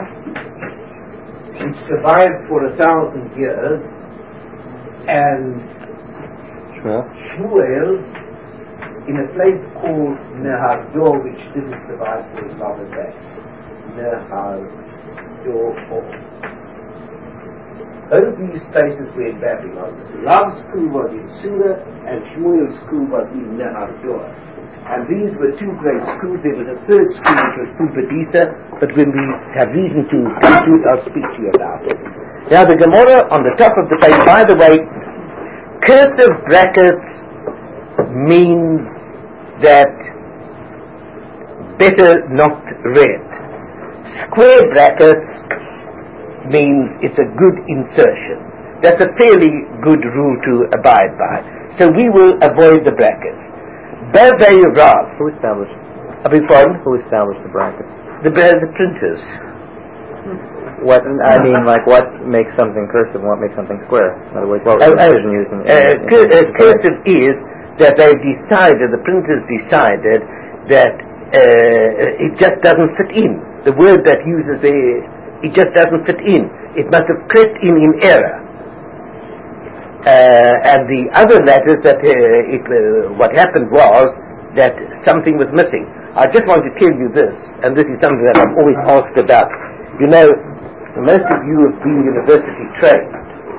which survived for a thousand years, and Shmuel in a place called Nehardor, which didn't survive for as long as that. Nehardor. Both these places were in Babylon. Rav's school was in Sula, and Shmuel's school was in Nehardor. And these were two great schools. There was a third school which was Pumbedisa, but when we have reason to come to it, I'll speak to you about it. Now the Gemara on the top of the page, by the way, cursive brackets means that better not read. Square brackets means it's a good insertion. That's a fairly good rule to abide by. So we will avoid the brackets. Bavei Rav. Who established? I beg pardon? Who established the brackets? The, the printers. What I mean, like, what makes something cursive and what makes something square? In other words, what was Uh, the uh, decision used in, in, uh, in, cur- in, uh, cursive is that they've decided, the printers decided that uh, it just doesn't fit in. The word that uses the, it just doesn't fit in. It must have crept in in error. Uh, and the other letters that uh, it, uh, what happened was that something was missing. I just want to tell you this, and this is something that I'm always asked about. You know, most of you have been university trained,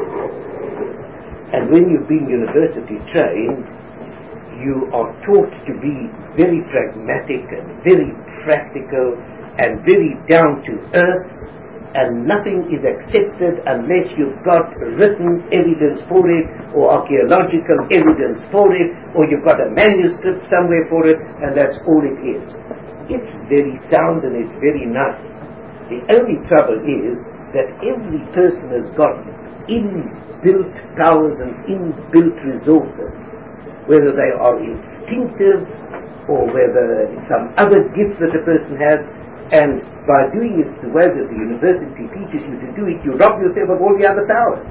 and when you've been university trained, you are taught to be very pragmatic and very practical and very down to earth, and nothing is accepted unless you've got written evidence for it, or archaeological evidence for it, or you've got a manuscript somewhere for it, and that's all it is. It's very sound and it's very nice. The only trouble is that every person has got inbuilt powers and inbuilt resources, whether they are instinctive or whether some other gift that a person has, And by doing it the way that the university teaches you to do it, you rob yourself of all the other powers.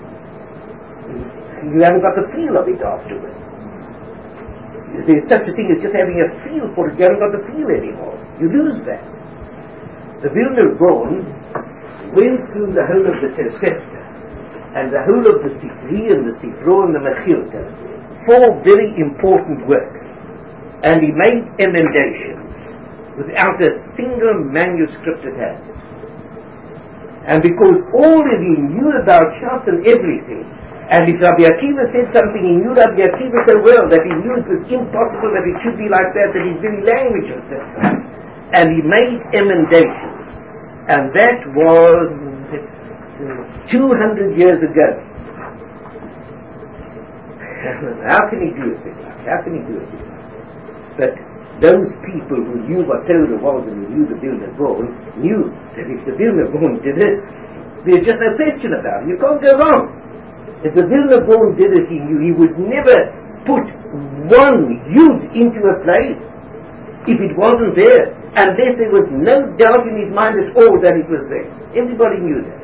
You haven't got the feel of it afterwards. There's such a thing as just having a feel for it. You haven't got the feel anymore. You lose that. The Vilna Gaon went through the whole of the Tosefta and the whole of the Sifri and the Sifro and the Mechilta, four very important works, and he made emendations without a single manuscript at hand. And because all that he knew about Shas and everything, and if Rabbi Akiva said something, he knew Rabbi Akiva so well that he knew it was impossible that it should be like that, that his very language was different. And he made emendations. And that was two hundred years ago. How can he do it? How can he do it? But those people who knew what Torah was and who knew the Vilna Gaon knew that if the Vilna Gaon did it, there's just no question about it. You can't go wrong. If the Vilna Gaon did it, he knew he would never put one yud into a place if it wasn't there, unless there was no doubt in his mind at all that it was there. Everybody knew that.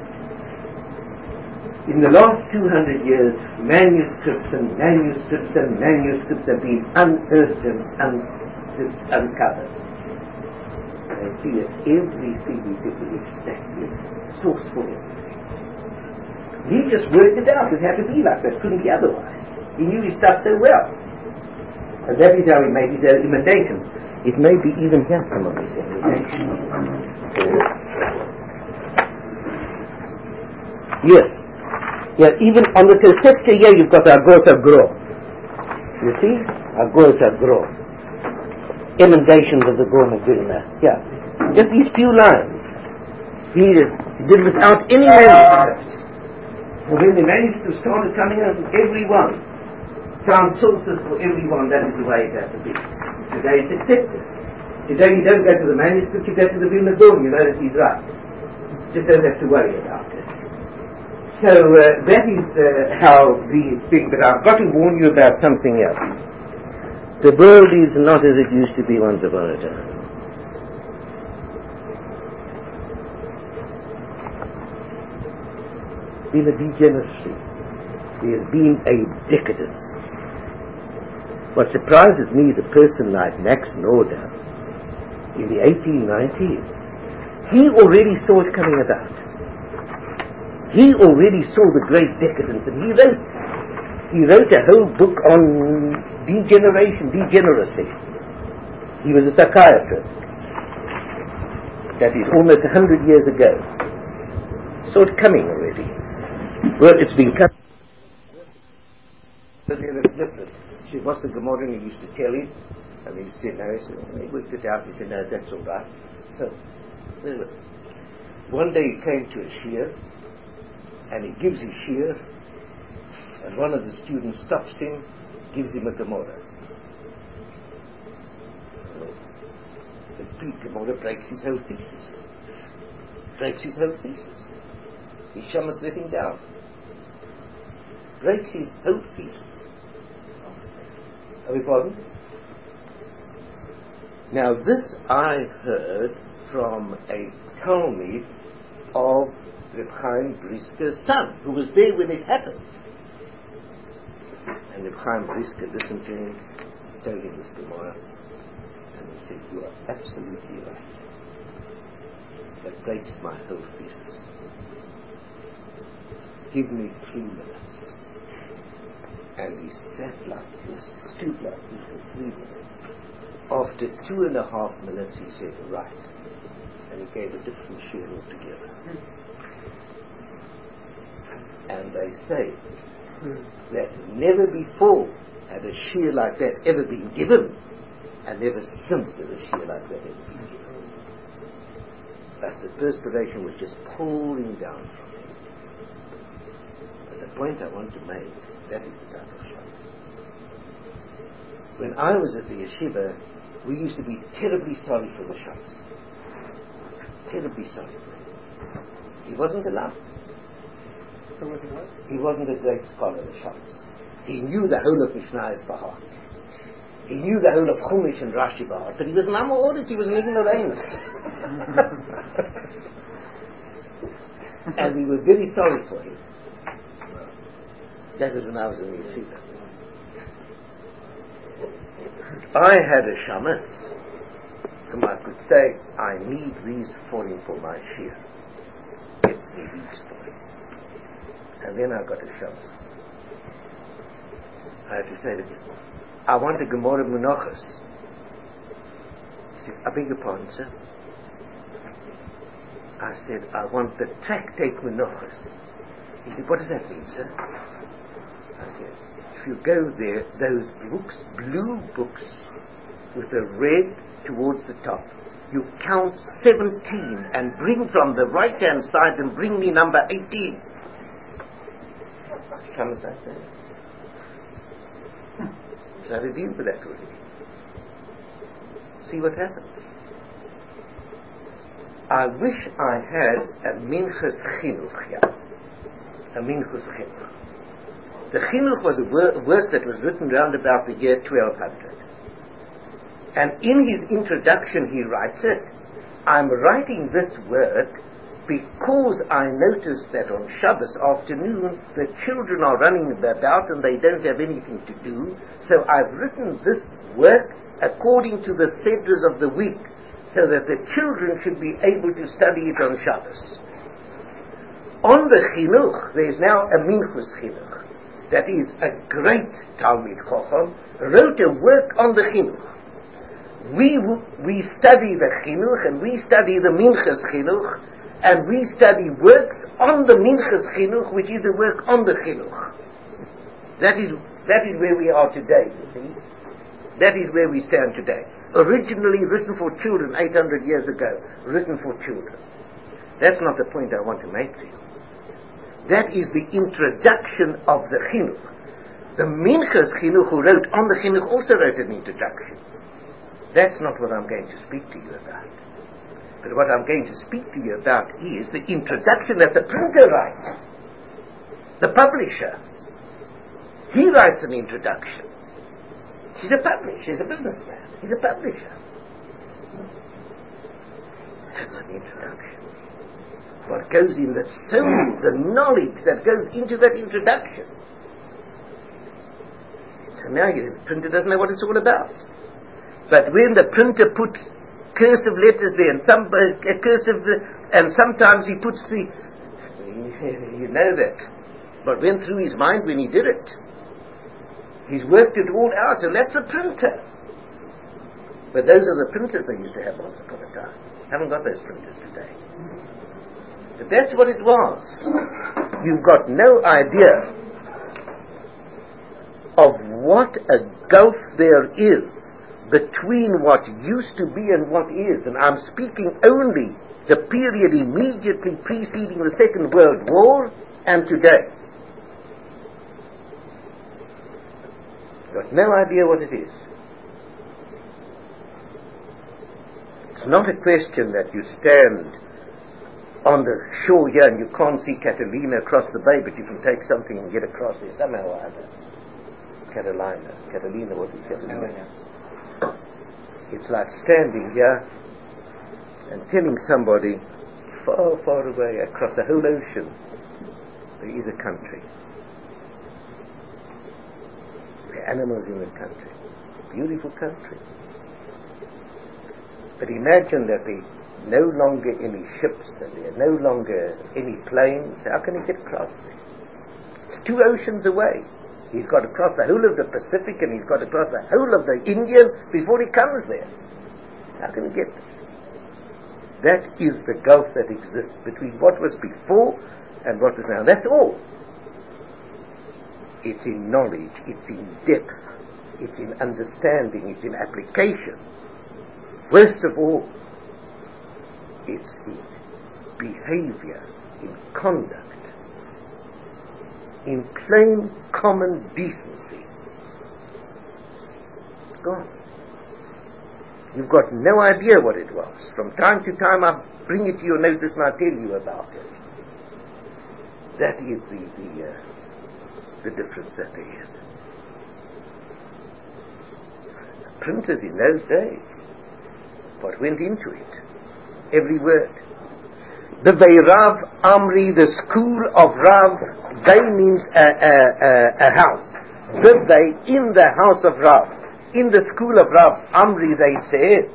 In the last two hundred years, manuscripts and manuscripts and manuscripts have been unearthed and un- uncovered. And I see that everything is exactly source for everything. He just worked it out. It had to be like that. Couldn't be otherwise. He knew his stuff so well. And that is how he made his emendations. It may be even here some of his emendations. Yes. Yeah, even on the Tosefta here you've got Agorot Agro. You see? Agorot Agro. Emendations of the Gaon of Vilna. Yeah. Just these few lines. He did without any manuscripts. And when the manuscripts started coming out, everyone found sources for everyone. That is the way it has to be. Today it's accepted. Today you don't go to the manuscript, you go to the Vilna Gaon. You know that he's right. Just don't have to worry about it. So uh, that is uh, how these things. But I've got to warn you about something else. The world is not as it used to be once upon a time. Been a degeneracy. There has been a decadence. What surprises me is a person like Max Nordau in the eighteen nineties. He already saw it coming about. He already saw the great decadence, and he wrote he wrote a whole book on degeneration, degeneracy. He was a psychiatrist. That is almost a hundred years ago. Saw it coming already. Well, it's been cut. But then it's different. She was the Gemara, and he used to tell him, and he said, no, he, said, he worked it out. He said, no, that's all right. So, anyway, one day he came to a shiur, and he gives his shiur, and one of the students stops him, gives him a Gemara. The big Gemara breaks his whole thesis. Breaks his whole thesis. He shamas let him down. Breaks his whole thesis. Have you pardon? Now this I heard from a Talmud of Reb Chaim Brisker's son, who was there when it happened. And Reb Chaim Brisker listened to him, told him this Gemara, and he said, you are absolutely right. That breaks my whole thesis. Give me three minutes. And he sat like this, stood like this for three minutes. After two and a half minutes he said, right. And he gave a different shiur altogether. And they say that never before had a shiur like that ever been given, and never since has a shiur like that ever been given. But the perspiration was just pouring down from him. But the point I want to make, that is the type of shot. When I was at the yeshiva, we used to be terribly sorry for the shots. Terribly sorry for him. He wasn't allowed. Who was he what? He wasn't a great scholar of the shots. He knew the whole of Mishnah by heart. He knew the whole of Chumash and Rashi by heart, but he was an Amorit, he was an ignoramus. And we were very sorry for him. That was when I was in the yeshiva. I had a shamas, whom I could say, I need these for him for my shir. Gets me these for him. And then I got a shamas. I had to say to him, I want a Gemara Menachos. He said, I beg your pardon, sir. I said, I want the Tractate Menachos. He said, what does that mean, sir? I said, if you go there, those books, blue books, with a red towards the top, you count seventeen and bring from the right-hand side and bring me number eighteen. Comes like that. So I deal with that already. See what happens. I wish I had a Minchas Chinuch here. A Minchas Chinuch. The Chinuch was a wor- work that was written round about the year twelve hundred. And in his introduction he writes it, I'm writing this work because I noticed that on Shabbos afternoon the children are running about and they don't have anything to do, so I've written this work according to the sedras of the week, so that the children should be able to study it on Shabbos. On the Chinuch, there is now a Minchus Chinuch, that is a great Talmid Chacham, wrote a work on the Chinuch. We, we study the Chinuch and we study the Minchus Chinuch, and we study works on the Minchas Chinuch, which is a work on the Chinuch. That is, that is where we are today, you see. That is where we stand today. Originally written for children eight hundred years ago, written for children. That's not the point I want to make to you. That is the introduction of the Chinuch. The Minchas Chinuch who wrote on the Chinuch also wrote an introduction. That's not what I'm going to speak to you about. But what I'm going to speak to you about is the introduction that the printer writes. The publisher. He writes an introduction. He's a publisher, he's a businessman, he's a publisher. That's an introduction. What goes in the soul, the knowledge that goes into that introduction. So now the printer doesn't know what it's all about. But when the printer puts cursive letters there, and some uh, cursive, uh, and sometimes he puts the, you know that, what went through his mind when he did it. He's worked it all out, and that's the printer. But those are the printers they used to have once upon a time. Haven't got those printers today. But that's what it was. You've got no idea of what a gulf there is between what used to be and what is. And I'm speaking only the period immediately preceding the Second World War and today. Got no idea what it is. It's not a question that you stand on the shore here and you can't see Catalina across the bay, but you can take something and get across there somehow or other. Catalina. Catalina, what is Catalina? It's like standing here and telling somebody far, far away across the whole ocean there is a country. There are animals in the country. Beautiful country. But imagine that there are no longer any ships and there are no longer any planes. How can he get across there? It's two oceans away. He's got to cross the whole of the Pacific and he's got to cross the whole of the Indian before he comes there. How can he get there? That is the gulf that exists between what was before and what is now. That's all. It's in knowledge, it's in depth, it's in understanding, it's in application. Worst of all, it's in behavior, in conduct, in plain common decency. It's gone. You've got no idea what it was. From time to time I bring it to your notice and I tell you about it. That is the the, uh, the difference that there is. printers in those days. What went into it? Every word. The way Rav Amri, the school of Rav, they means a, a, a, a house. The way in the house of Rav, in the school of Rav Amri, they said,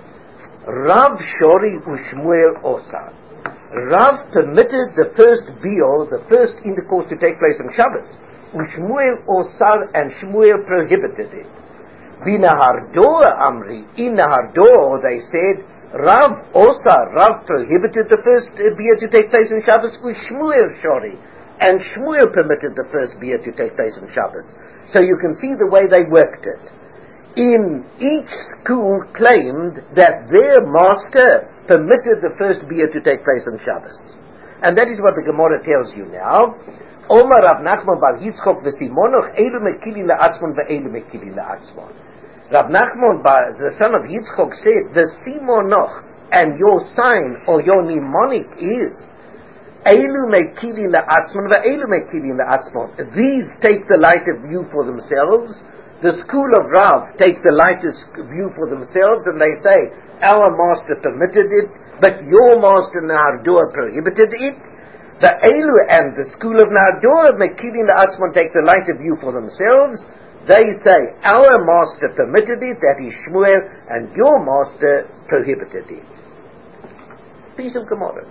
Rav Shori Ushmuel Osar. Rav permitted the first biur, the first intercourse to take place on Shabbos. Ushmuel Osar, and Shmuel prohibited it. Binahardor Amri, in Nahardor they said, Rav Osar, Rav prohibited the first uh, biur to take place on Shabbos, Ushmuel Shori, and Shmuel permitted the first biur to take place on Shabbos. So you can see the way they worked it. In each school claimed that their master permitted the first biur to take place on Shabbos. And that is what the Gemara tells you now. Omar Rav Nachman bar Yitzchok v'Simonoch elu mekilin la'atzmon ve'elu mekilin la'atzmon. Rav Nachman, the son of Yitzchok, said, the Simonoch and your sign or your mnemonic is Eilu mekilin la'atzmon ve'eilu mekilin la'atzmon. These take the lighter view for themselves. The school of Rav take the lightest view for themselves, and they say, our master permitted it, but your master Nahardor prohibited it. The Eilu and the school of Nahardor, mekilin la'atzmon, take the lighter view for themselves. They say, our master permitted it, that is Shmuel, and your master prohibited it. Piece of Gemara.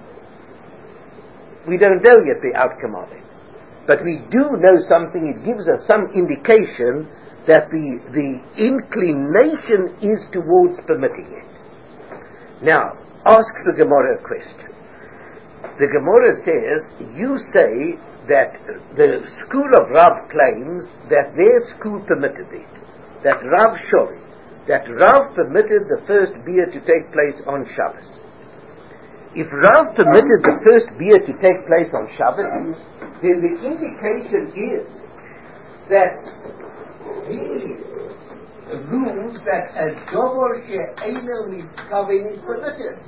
We don't know yet the outcome of it. But we do know something, it gives us some indication that the, the inclination is towards permitting it. Now, asks the Gemara a question. The Gemara says, you say that the school of Rav claims that their school permitted it, that Rav Shori, that Rav permitted the first biur to take place on Shabbos. If Rav permitted the first biur to take place on Shabbos, then the indication is that he rules that a dover she'eino miskaven is permitted.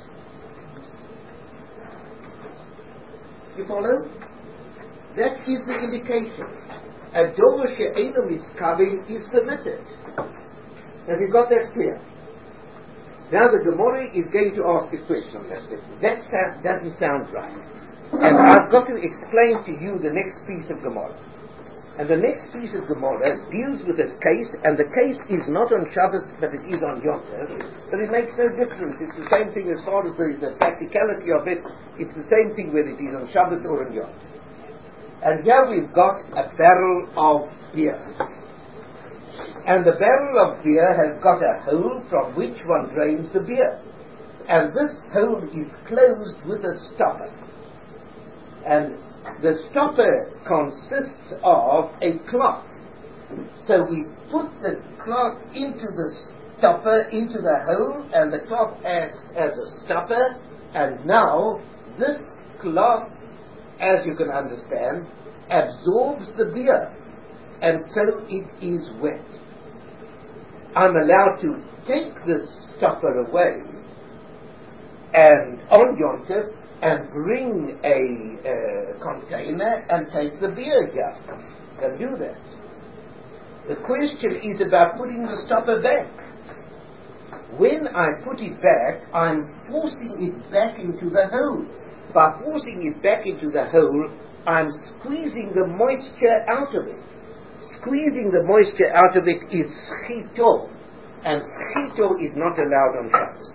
You follow? That is the indication. A dover she'eino miskaven is permitted. Have you got that clear? Now the Gemara is going to ask a question on that. That sound, doesn't sound right. And I've got to explain to you the next piece of Gemara. And the next piece of Gemara deals with a case, and the case is not on Shabbos, but it is on Yom Tov. But it makes no difference. It's the same thing as far as the, the practicality of it. It's the same thing whether it is on Shabbos or on Yom Tov. And here we've got a barrel of beer. And the barrel of beer has got a hole from which one drains the beer. And this hole is closed with a stopper. And the stopper consists of a cloth. So we put the cloth into the stopper, into the hole, and the cloth acts as a stopper, and now this cloth, as you can understand, absorbs the beer, and so it is wet. I'm allowed to take this stopper away and on Yom Tov and bring a uh, container and take the beer here. Can do that. The question is about putting the stopper back. When I put it back, I'm forcing it back into the hole. By forcing it back into the hole, I'm squeezing the moisture out of it. Squeezing the moisture out of it is schito, and schito is not allowed on Shabbos.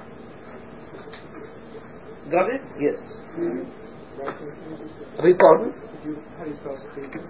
Got it? Yes. Mm-hmm. Beg pardon? How do you spell schito?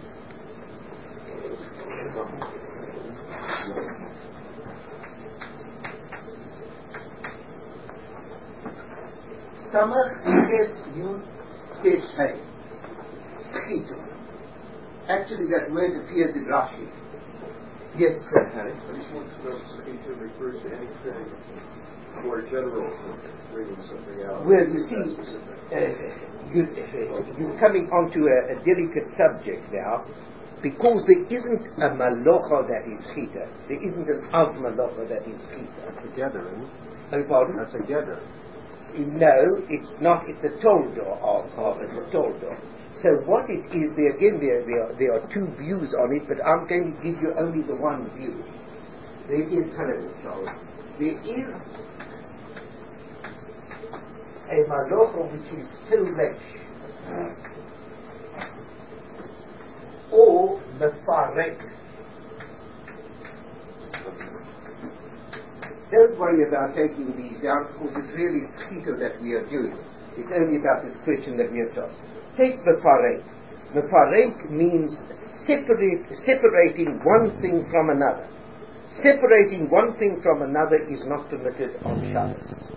Samach is you tesh hay. Schito. Actually, that word appears in Rashi. Yes, sir. I just want to know if schito refers to anything more general than bringing something out. Well, you see, uh, you, uh, you're coming onto a, a delicate subject now, because there isn't a malocha that is chita. There isn't an av malocha that is chita. That's a gather, isn't it? Oh, pardon? That's a gather. No, it's not. It's a toldor of, of it's a toldor. So what it is, there again, there, there, are, there are two views on it, but I'm going to give you only the one view. there is, hello, Charles, there is a malacha which is Filresh, or Mefarek. Don't worry about taking these down, because it's really schito that we are doing. It's only about this question that we have to ask. Take Mefarek. Mefarek means separate, separating one thing from another. Separating one thing from another is not permitted on Shabbos.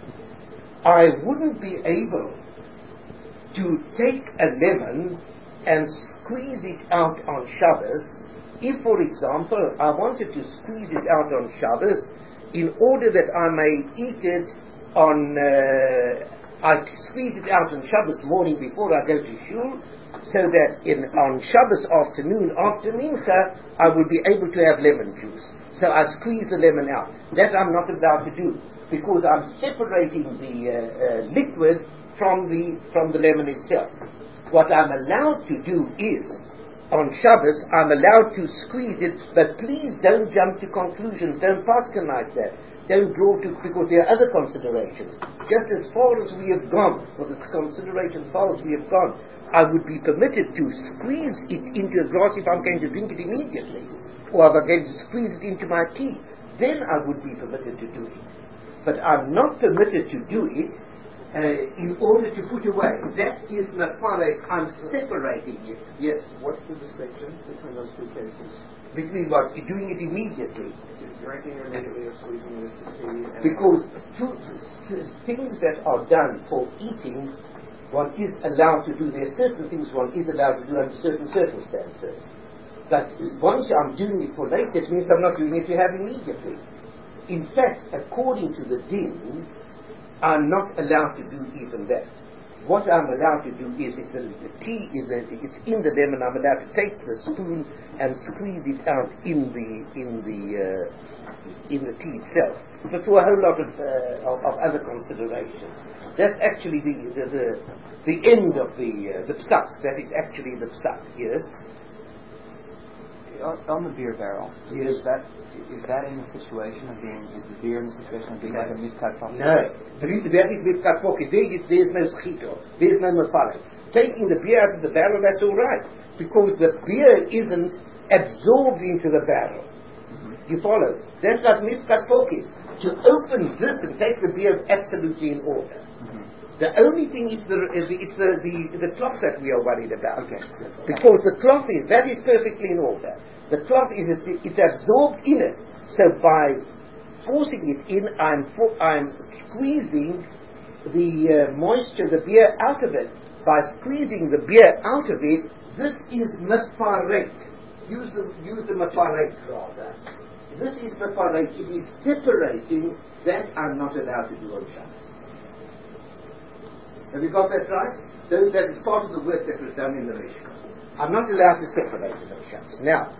I wouldn't be able to take a lemon and squeeze it out on Shabbos if, for example, I wanted to squeeze it out on Shabbos in order that I may eat it on, uh, I squeeze it out on Shabbos morning before I go to shul, so that in on Shabbos afternoon, after Mincha, I would be able to have lemon juice. So I squeeze the lemon out. That I'm not allowed to do, because I'm separating the uh, uh, liquid from the from the lemon itself. What I'm allowed to do is, on Shabbos, I'm allowed to squeeze it, but please don't jump to conclusions, don't paskin like that, don't draw to, because there are other considerations. Just as far as we have gone, for this consideration as far as we have gone, I would be permitted to squeeze it into a glass if I'm going to drink it immediately, or if I'm going to squeeze it into my tea, then I would be permitted to do it. But I'm not permitted to do it Uh, in order to put away. That is Mefarek. I'm separating it. Yes. What's the distinction between those two cases? Between what? Doing it immediately. Drinking immediately or squeezing it into tea? And because two, two things that are done for eating, one is allowed to do. There are certain things one is allowed to do under certain circumstances. But once I'm doing it for late, that means I'm not doing it to have immediately. In fact, according to the din, I'm not allowed to do even that. What I'm allowed to do is, if the, the tea is a, it's in the lemon, I'm allowed to take the spoon and squeeze it out in the in the uh, in the tea itself. But for a whole lot of, uh, of, of other considerations, that's actually the the the, the end of the uh, the psak. That is actually the psak. Yes. On, on the beer barrel, Yes. is that is that in the situation of being, is the beer in the situation of being like a mifkat pocket? No, that is mifkat pocket. There is, there's no schito, there's no mefarek. Taking the beer out of the barrel, that's all right, because the beer isn't absorbed into the barrel. Mm-hmm. You follow? That's not mifkat pocket. To open this and take the beer absolutely in order. Mm-hmm. The only thing is the is the, it's the, the the cloth that we are worried about. Okay. Because the cloth is that is perfectly in order. The cloth is it's, it's absorbed in it. So by forcing it in, I'm for, I'm squeezing the uh, moisture, the beer out of it. By squeezing the beer out of it, this is mefarek. Use the use the mefarek rather. This is mefarek. It is separating that I'm not allowed to do on Shabbos. Have you got that right? So that is part of the work that was done in the Rishka. I'm not allowed to separate it on Shabbos. Now,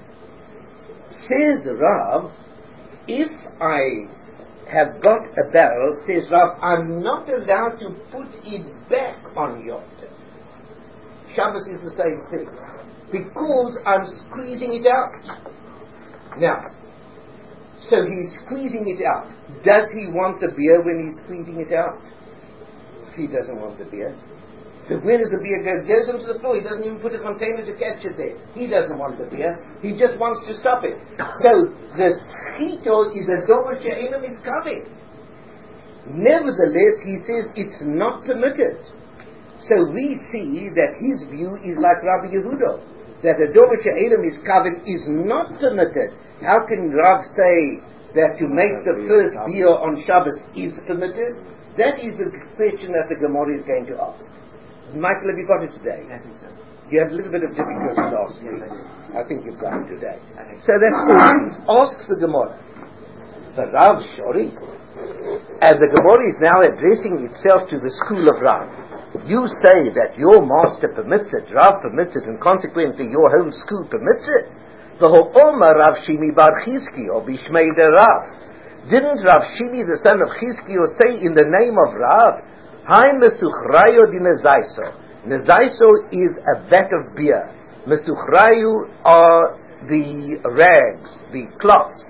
says the Rav, if I have got a barrel, says Rav, I'm not allowed to put it back on Yom Tov. Shabbos is the same thing. Because I'm squeezing it out. Now, so he's squeezing it out. Does he want the beer when he's squeezing it out? He doesn't want the beer. So where does the beer go? It goes onto the floor. He doesn't even put a container to catch it there. He doesn't want the beer. He just wants to stop it. So the schito is a dover she'elam is coming. Nevertheless, he says it's not permitted. So we see that his view is like Rabbi Yehuda, that a dover she'elam is covered is not permitted. How can Rav say that to make the first beer on Shabbos is permitted? That is the question that the Gemara is going to ask. Michael, have you got it today? I think so. You had a little bit of difficulty last week. Yes, I did. I think you've got it today. I think So that's all. Ask the Gemara. The Rav Shori. And the Gemara is now addressing itself to the school of Rav. You say that your master permits it, Rav permits it, and consequently your home school permits it. The Ho'oma Rav Shimi Bar Chizki, or Bishmei de Rav. Didn't Rav Shimi, the son of Chizkiyo, say in the name of Rav, Hai Mesuchrayo di Nezaiso. Nezaiso is a vat of beer. Mesuchrayu are the rags, the cloths.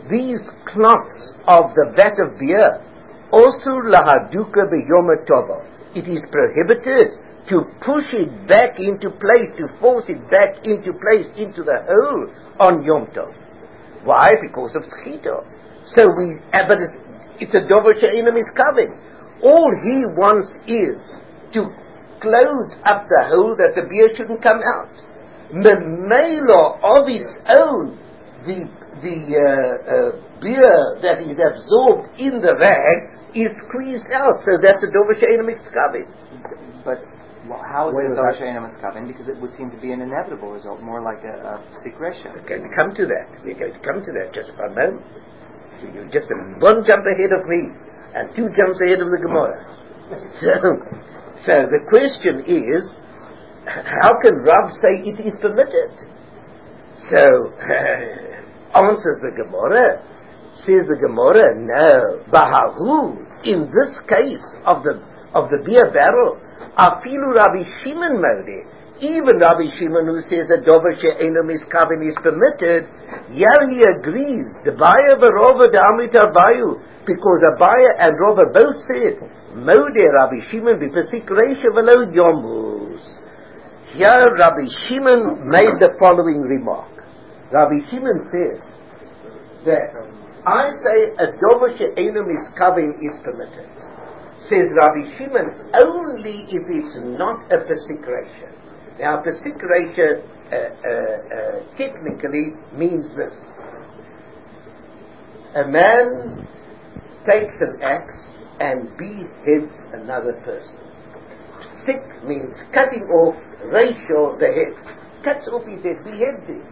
these clots of the vat of beer, also lahaduka beyoma tova. It is prohibited to push it back into place, to force it back into place, into the hole on Yom Tov. Why? Because of schita. So we, uh, but it's, it's a dover she'ena miskaven. All he wants is to close up the hole that the beer shouldn't come out. Memela of its own, the the uh, uh, beer that is absorbed in the rag is squeezed out. So that's a dover she'ena miskaven. But well, how is it a dover she'ena miskaven? Because it would seem to be an inevitable result, more like a, a secretion. We're going to come to that. We're going to come to that just for a moment. So you're just one jump ahead of me and two jumps ahead of the Gemara. So, so the question is, how can Rav say it is permitted? So, answers the Gemara, says the Gemara, no. Bahahu, in this case of the of the beer barrel, afilu Rabbi Shimon Mode, even Rabbi Shimon who says that dover she'ena miskaven is permitted, yeah, he agrees. The Abaya v'Rova d'Amrita Bayu, because Abaya and Rova both said, Mode Rabbi Shimon b'pesik reisha v'lo yomus. Here Rabbi Shimon made the following remark. Rabbi Shimon says that I say a dover she'ena miskaven is permitted. Says Rabbi Shimon, only if it's not a pesik reisha. Now, pesik reisha uh, uh, uh, technically means this. A man takes an axe and beheads another person. Pesik means cutting off, reisha, the head. Cuts off his head, beheads him.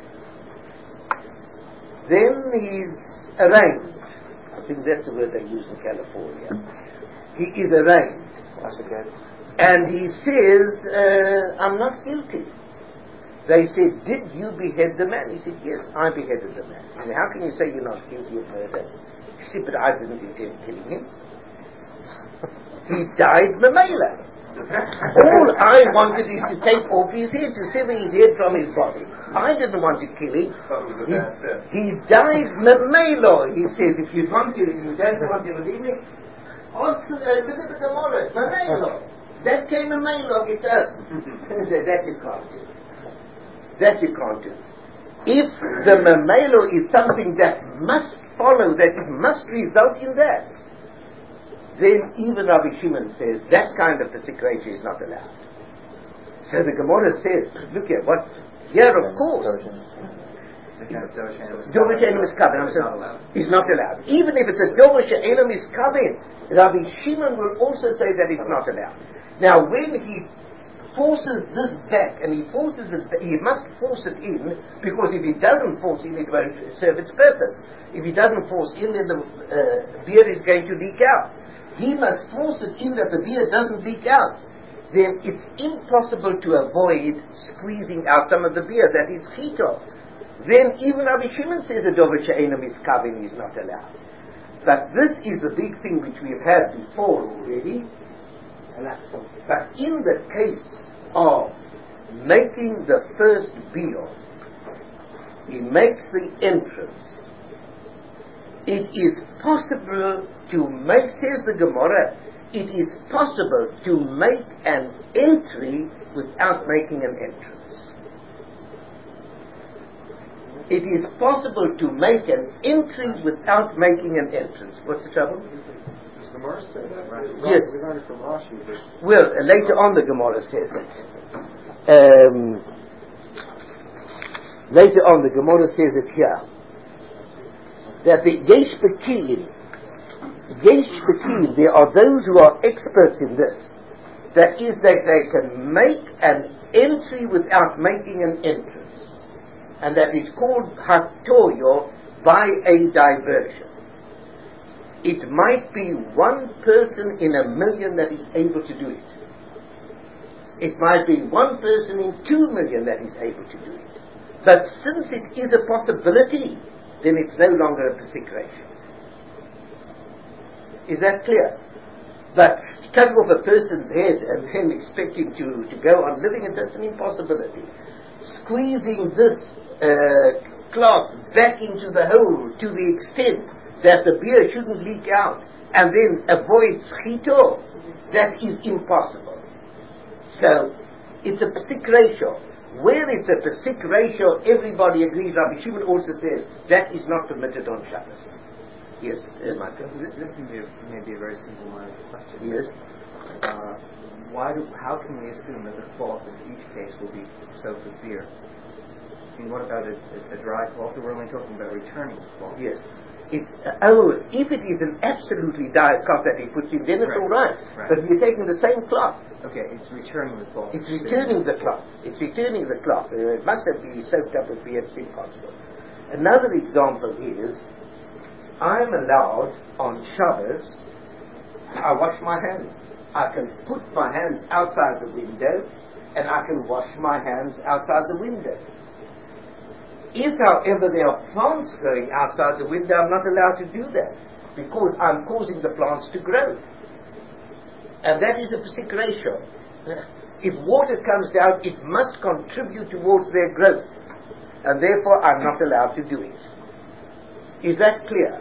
Then he's arraigned. I think that's the word they use in California. He is arraigned. That's a good. And he says, uh, I'm not guilty. They said, did you behead the man? He said, yes, I beheaded the man. And how can you say you're not guilty of murder? He said, but I didn't intend killing him. He died mamela. All I wanted is to take off his head, to sever his head from his body. I didn't want to kill him. He, he died mamela. He says, if you want to, you don't want to believe me, also, uh, look at the Gemara, mamela. That came a mail of its own. That you can't do. That you can't do. If the mamelo is something that must follow, that it must result in that, then even Rabbi Shimon says that kind of pesik reisha is not allowed. So the Gemara says, look here, what? Here, of course, dover she'ena miskaven is not allowed. Even if it's a dover she'ena miskaven, Rabbi Shimon will also say that it's not allowed. Now, when he forces this back, and he forces it, he must force it in, because if he doesn't force in, it won't serve its purpose. If he doesn't force in, then the uh, beer is going to leak out. He must force it in that the beer doesn't leak out. Then it's impossible to avoid squeezing out some of the beer that is chito. Then even Rabbi Shimon says a dover she'ena miskaven is not allowed. But this is the big thing which we have had before already. But in the case of making the first beer, he makes the entrance. It is possible to make, says the Gemara, it is possible to make an entry without making an entrance. It is possible to make an entry without making an entrance. What's the trouble? Does the Gemara say that? Yes. We learned it from Rashi. But Well, uh, later on the Gemara says it. Um, later on the Gemara says it here. That the Yesh Bekilim, Yesh Bekilim, there are those who are experts in this. That is that they can make an entry without making an entrance. And that is called Hatoyo by a diversion. It might be one person in a million that is able to do it. It might be one person in two million that is able to do it. But since it is a possibility, then it's no longer a pesik reisha. Is that clear? But cutting off a person's head and then expect him to, to go on living it, that's an impossibility. Squeezing this uh, cloth back into the hole to the extent that the beer shouldn't leak out and then avoid schito, that is impossible. So, it's a pesik ratio. Where it's a pesik ratio, everybody agrees. Rabbi Shimon also says that is not permitted on Shabbos. Yes, uh, Michael? This may be, may be a very simple-minded question. Yes. Uh, why do, how can we assume that the cloth in each case will be soaked with beer? I mean, what about a, a, a dry cloth? We're only talking about returning the cloth. Yes. It, uh, oh, if it is an absolutely dire cloth that he puts in, then it's right. all right. right. But you're taking the same cloth. Okay, it's returning the cloth. It's returning the cloth. It's returning the cloth. Uh, it must have been soaked up with beer. It's impossible. Another example is, I'm allowed on Shabbos, I wash my hands. I can put my hands outside the window, and I can wash my hands outside the window. If, however, there are plants growing outside the window, I'm not allowed to do that, because I'm causing the plants to grow. And that is a pesik ratio. If water comes down, it must contribute towards their growth, and therefore I'm not allowed to do it. Is that clear?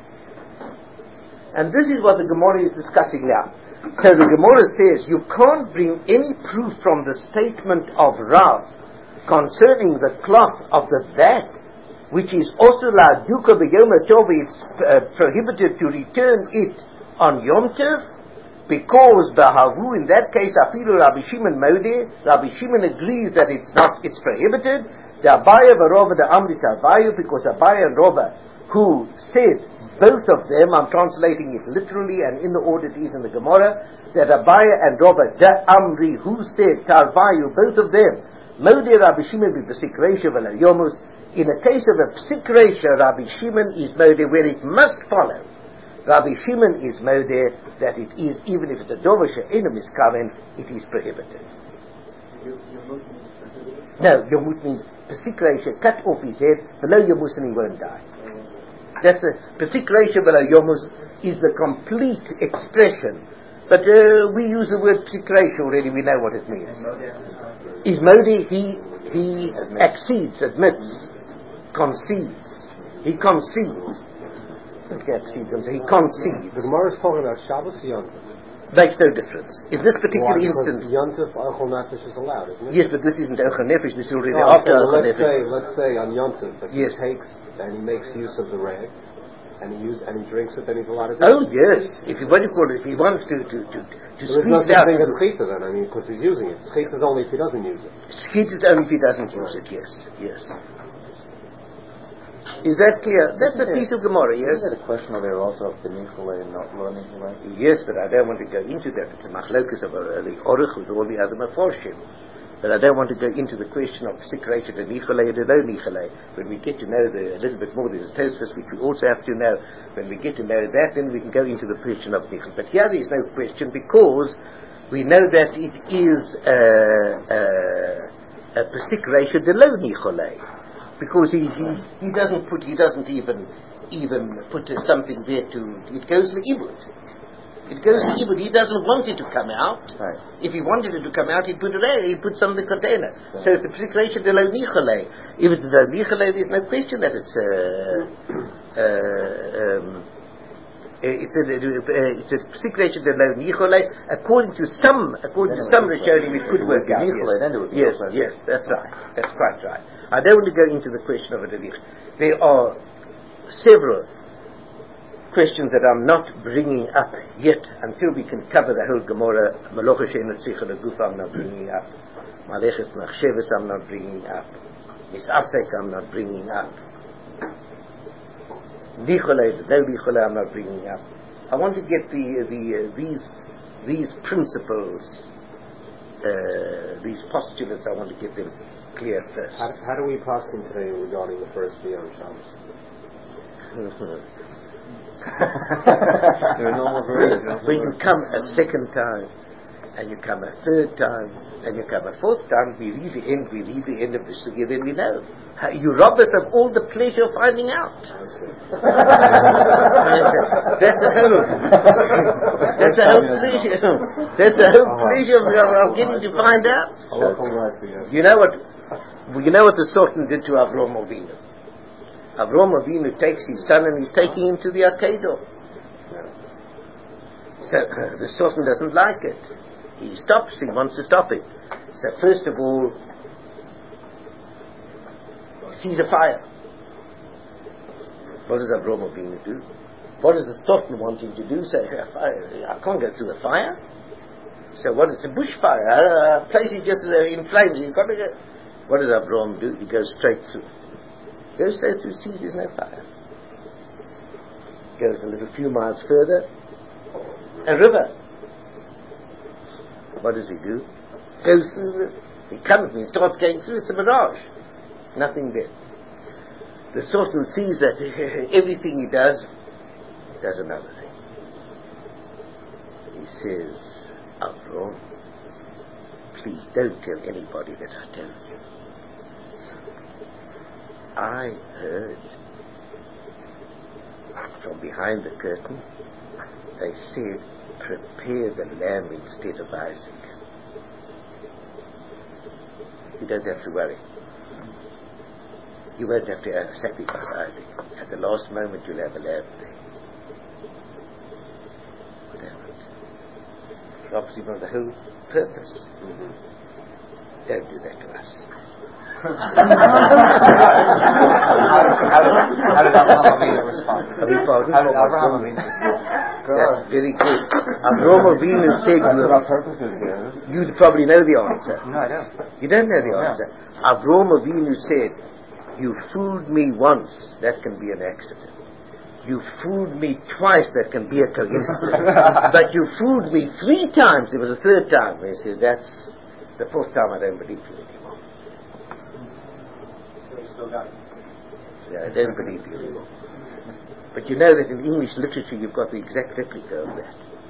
And this is what the Gemara is discussing now. So the Gemara says, you can't bring any proof from the statement of Rav concerning the cloth of the vat, which is also la duka b'yom tov, it's uh, prohibited to return it on Yom Tov, because b'havu, in that case, afilu Rabbi Shimon Modeh, Rabbi Shimon agrees that it's not, it's prohibited. The Abaya v'Rova, the Amrit Abaya, because Abaya and Rova, who said both of them, I'm translating it literally and in the order it is in the Gemara, that Abaya and Rova, the Amri, who said Tarvayu, both of them, Modeh Rabbi Shimon be pesik reisha v'la yomus. In a case of a pesik reisha, Rabbi Shimon is modeh where it must follow. Rabbi Shimon is modeh that it is, even if it's a dover she'ena miskaven, it is prohibited. No, yomut means pesik reisha, cut off his head, below yomus and he won't die. That's a pesik reisha v'la yomus is the complete expression. But uh, we use the word pesik reisha already, we know what it means. Is modeh, he, he accedes, admits, concedes. He concedes. He accedes, he concedes. The Gemara is talking about Shabbos or Yom Tov? Makes no difference. In this particular Why? instance... Yom Tov, Ochel Nefesh is allowed, isn't it? Yes, but this isn't Ochel Nefesh, this is already no, after so Ochel let's Nefesh. say, let's say on Yom Tov, that yes. he takes and he makes use of the rag, and he use and he drinks it, then he's allowed to do Oh, it. yes. If you, what do you call it? If he wants to, to, to, to so squeeze there's it out... nothing as chita then, I mean, because he's using it. Chita is only if he doesn't use it. Squeeze it only if he doesn't use it, yes. Yes. Is that clear? That's a piece of Gemara, yes? Isn't that a question over there also of the Nichole and not lo Nichole? Yes, but I don't want to go into that. It's a machlokus of the Oruch with all the other maforshim. But I don't want to go into the question of pesik reisha and Nichole and lo Nichole. When we get to know the, a little bit more, there's a Tosfos which we also have to know. When we get to know that, then we can go into the question of Nichole. But here there is no question, because we know that it is uh, uh, a pesik reisha de lo Nichole. Because he, he, he doesn't put, he doesn't even even put uh, something there to, it goes to Ibud. It goes to Ibud. He doesn't want it to come out. Right. If he wanted it to come out, he'd put it there, he'd put some in the container. Right. So it's a pesik reisha de lo Nichole. If it's de lo Nichole, there's no question that it's a, uh, um, it's a, uh, it's a pesik reisha de lo Nichole. According to some, according to some Rishonim, it could work out. Yes, yes, yes, that's right. That's quite right. I don't want to go into the question of a delich. There are several questions that I'm not bringing up yet until we can cover the whole Gemara. Malocha she'ena tzricha leguf I'm not bringing up. Maleches machsheves I'm not bringing up. Misasek I'm not bringing up. Nichole, no Nichole I'm not bringing up. I want to get the the uh, these these principles, uh, these postulates. I want to get them clear first. How, how do we pass them today regarding the first beer on Shabbos? When you come a second time, and you come a third time, and you come a fourth time, we read the end, we read the end of the sugya, then we know. You rob us of all the pleasure of finding out. That's the whole. That's the whole pleasure. That's the whole pleasure of, of getting to find out. You know what? You know what the Sultan did to Avraham Avinu? Avraham Avinu takes his son and he's taking him to the Akedah. So uh, the Sultan doesn't like it. He stops, he wants to stop it. So first of all, he sees a fire. What does Avraham Avinu do? What does the Sultan want him to do? Say, I can't go through the fire. So what? It's a bushfire. A place is just uh, in flames. You've got to go. What does Avraham do? He goes straight through. Goes straight through, sees there's no fire. Goes a little few miles further. A river. What does he do? Goes through. He comes and he starts going through. It's a mirage. Nothing there. The Sultan sees that everything he does, he does another thing. He says, Avraham, please don't tell anybody that I told you. I heard from behind the curtain, they said, prepare the lamb instead of Isaac. You don't have to worry. You won't have to uh, sacrifice Isaac. At the last moment you'll have a lamb there. What happened? Robs him of the whole purpose. Mm-hmm. Don't do that to us. how, how did Avraham Avinu respond? How did Avraham Avinu respond? That's very good. Avraham Avinu said, you, you probably know the answer. No, I don't. You don't know the answer. No. Avraham Avinu said, you fooled me once, that can be an accident. You fooled me twice, that can be a coincidence. But you fooled me three times, there was a third time. He said, that's the fourth time I don't believe you anymore. Yeah, I don't believe you anymore. But you know that in English literature you've got the exact replica of that.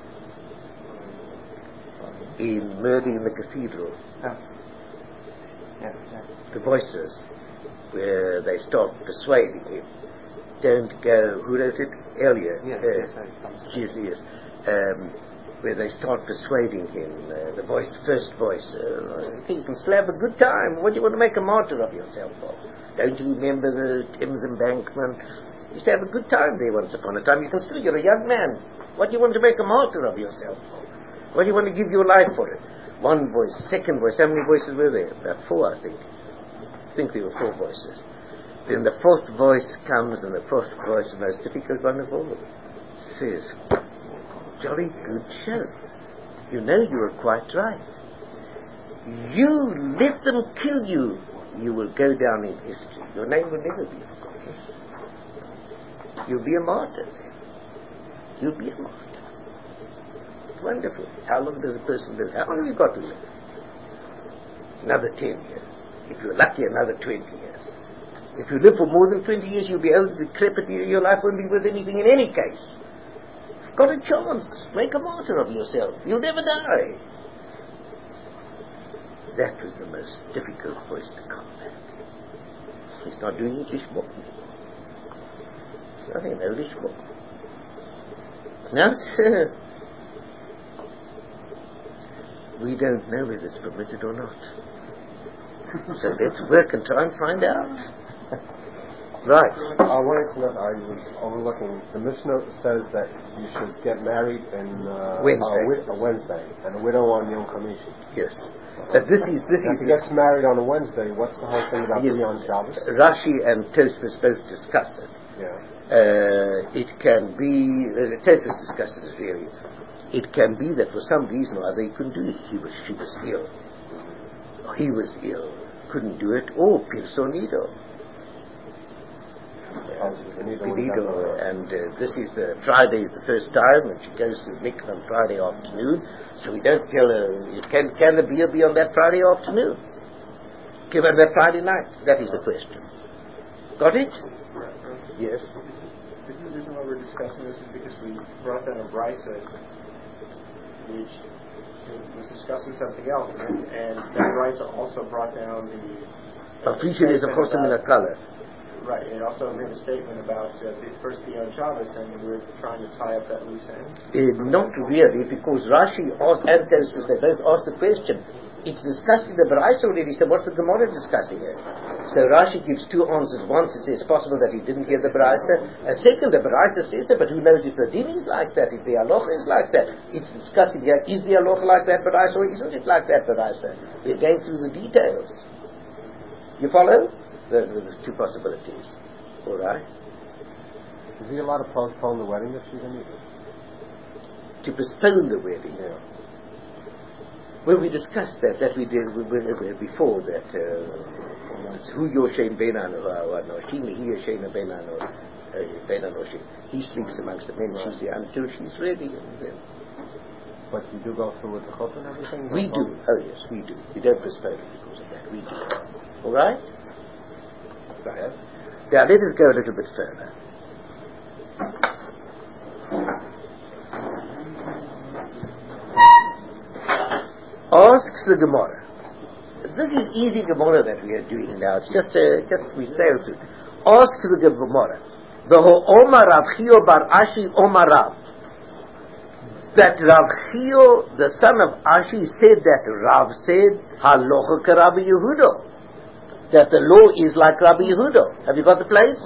In Murder in the Cathedral, oh. yeah, exactly. The voices, where they start persuading him, don't go, who wrote it? Eliot. Yes, uh, yes, yes, yes. Um, where they start persuading him, uh, the voice, first voice, uh, you can still have a good time. What do you want to make a martyr of yourself for? Don't you remember the Thames Embankment? You used to have a good time there once upon a time. You can still, you're a young man. What do you want to make a martyr of yourself for? What do you want to give your life for it? One voice, second voice, how many voices were there? About four, I think. I think there were four voices. Then the fourth voice comes, and the fourth voice, the most difficult one of all, says, jolly good show. You know you were quite right. You let them kill you, you will go down in history. Your name will never be forgotten. You'll be a martyr. You'll be a martyr. Wonderful. How long does a person live? How long have you got to live? Another ten years. If you're lucky, another twenty years. If you live for more than twenty years, you'll be old, decrepit. Your life won't be worth anything in any case. Got a chance. Make a martyr of yourself. You'll never die. That was the most difficult voice to combat. He's not doing it Lishmok. It's not in a Lishmok. Now it's, uh, we don't know whether it's permitted or not. So let's work and try and find out. Right. I wanted to know, I was overlooking, the Mishnah says that you should get married in uh, Wednesday. A, wi- a Wednesday, and a widow on Yom Khamishi. Yes. But this is this If is he gets married on a Wednesday, what's the whole thing about yes, being on Shabbos? Rashi and Tosfos both discuss it. Yeah. Uh, it can be uh, Tosfos discusses it really. It can be that for some reason or other he couldn't do it. He was she was ill. He was ill, couldn't do it. Or Pirsonido. Penido, and uh, this is the Friday is the first time, and she goes to Mikvah on Friday afternoon. So we don't tell her. Can can the beer be on that Friday afternoon? Give her that Friday night. That is the question. Got it? Yes. The reason why we're discussing this is because we brought down a brisa which was discussing something else, and, and that brisa also brought down the. Patricia is a custom in a color. Right, and it also made a statement about uh, the first day on Shabbos, and we're trying to tie up that loose end. Uh, not really, because Rashi asked and Tosfos, they both asked the question. It's discussed in the Brayso already, so what's the Gemara discussing it? So Rashi gives two answers. Once it says possible that he didn't hear the Baraisa. A second, the Baraisa says that, but who knows if the din is like that, if the halacha is like that. It's discussing here, is the halacha like that Baraisa or isn't it like that Baraisa? We're going through the details. You follow? Those are the two possibilities. Alright? Is he allowed to postpone the wedding if she's in it? To postpone the wedding? Yeah. Well, we discussed that, that we did we, we, we, before that. Uh, Who Yoshein Benano Anoshim, he Yoshein Benano Benanoshim. He sleeps amongst the men, right. She's there until she's ready. And then. But you do go through with the chut and everything? We do. Oh yes, we do. We don't postpone it because of that. We do. All right? Yes. Now let us go a little bit further. Asks the Gemara. This is easy Gemara that we are doing now. It's just uh, just we sail through. Ask the Gemara. V'ho Omar Rav Chio bar Ashi Omar Rav. That Rav Chio, the son of Ashi, said that Rav said Halocha ka Rabbi Yehuda. That the law is like Rabbi Yehuda. Have you got the place?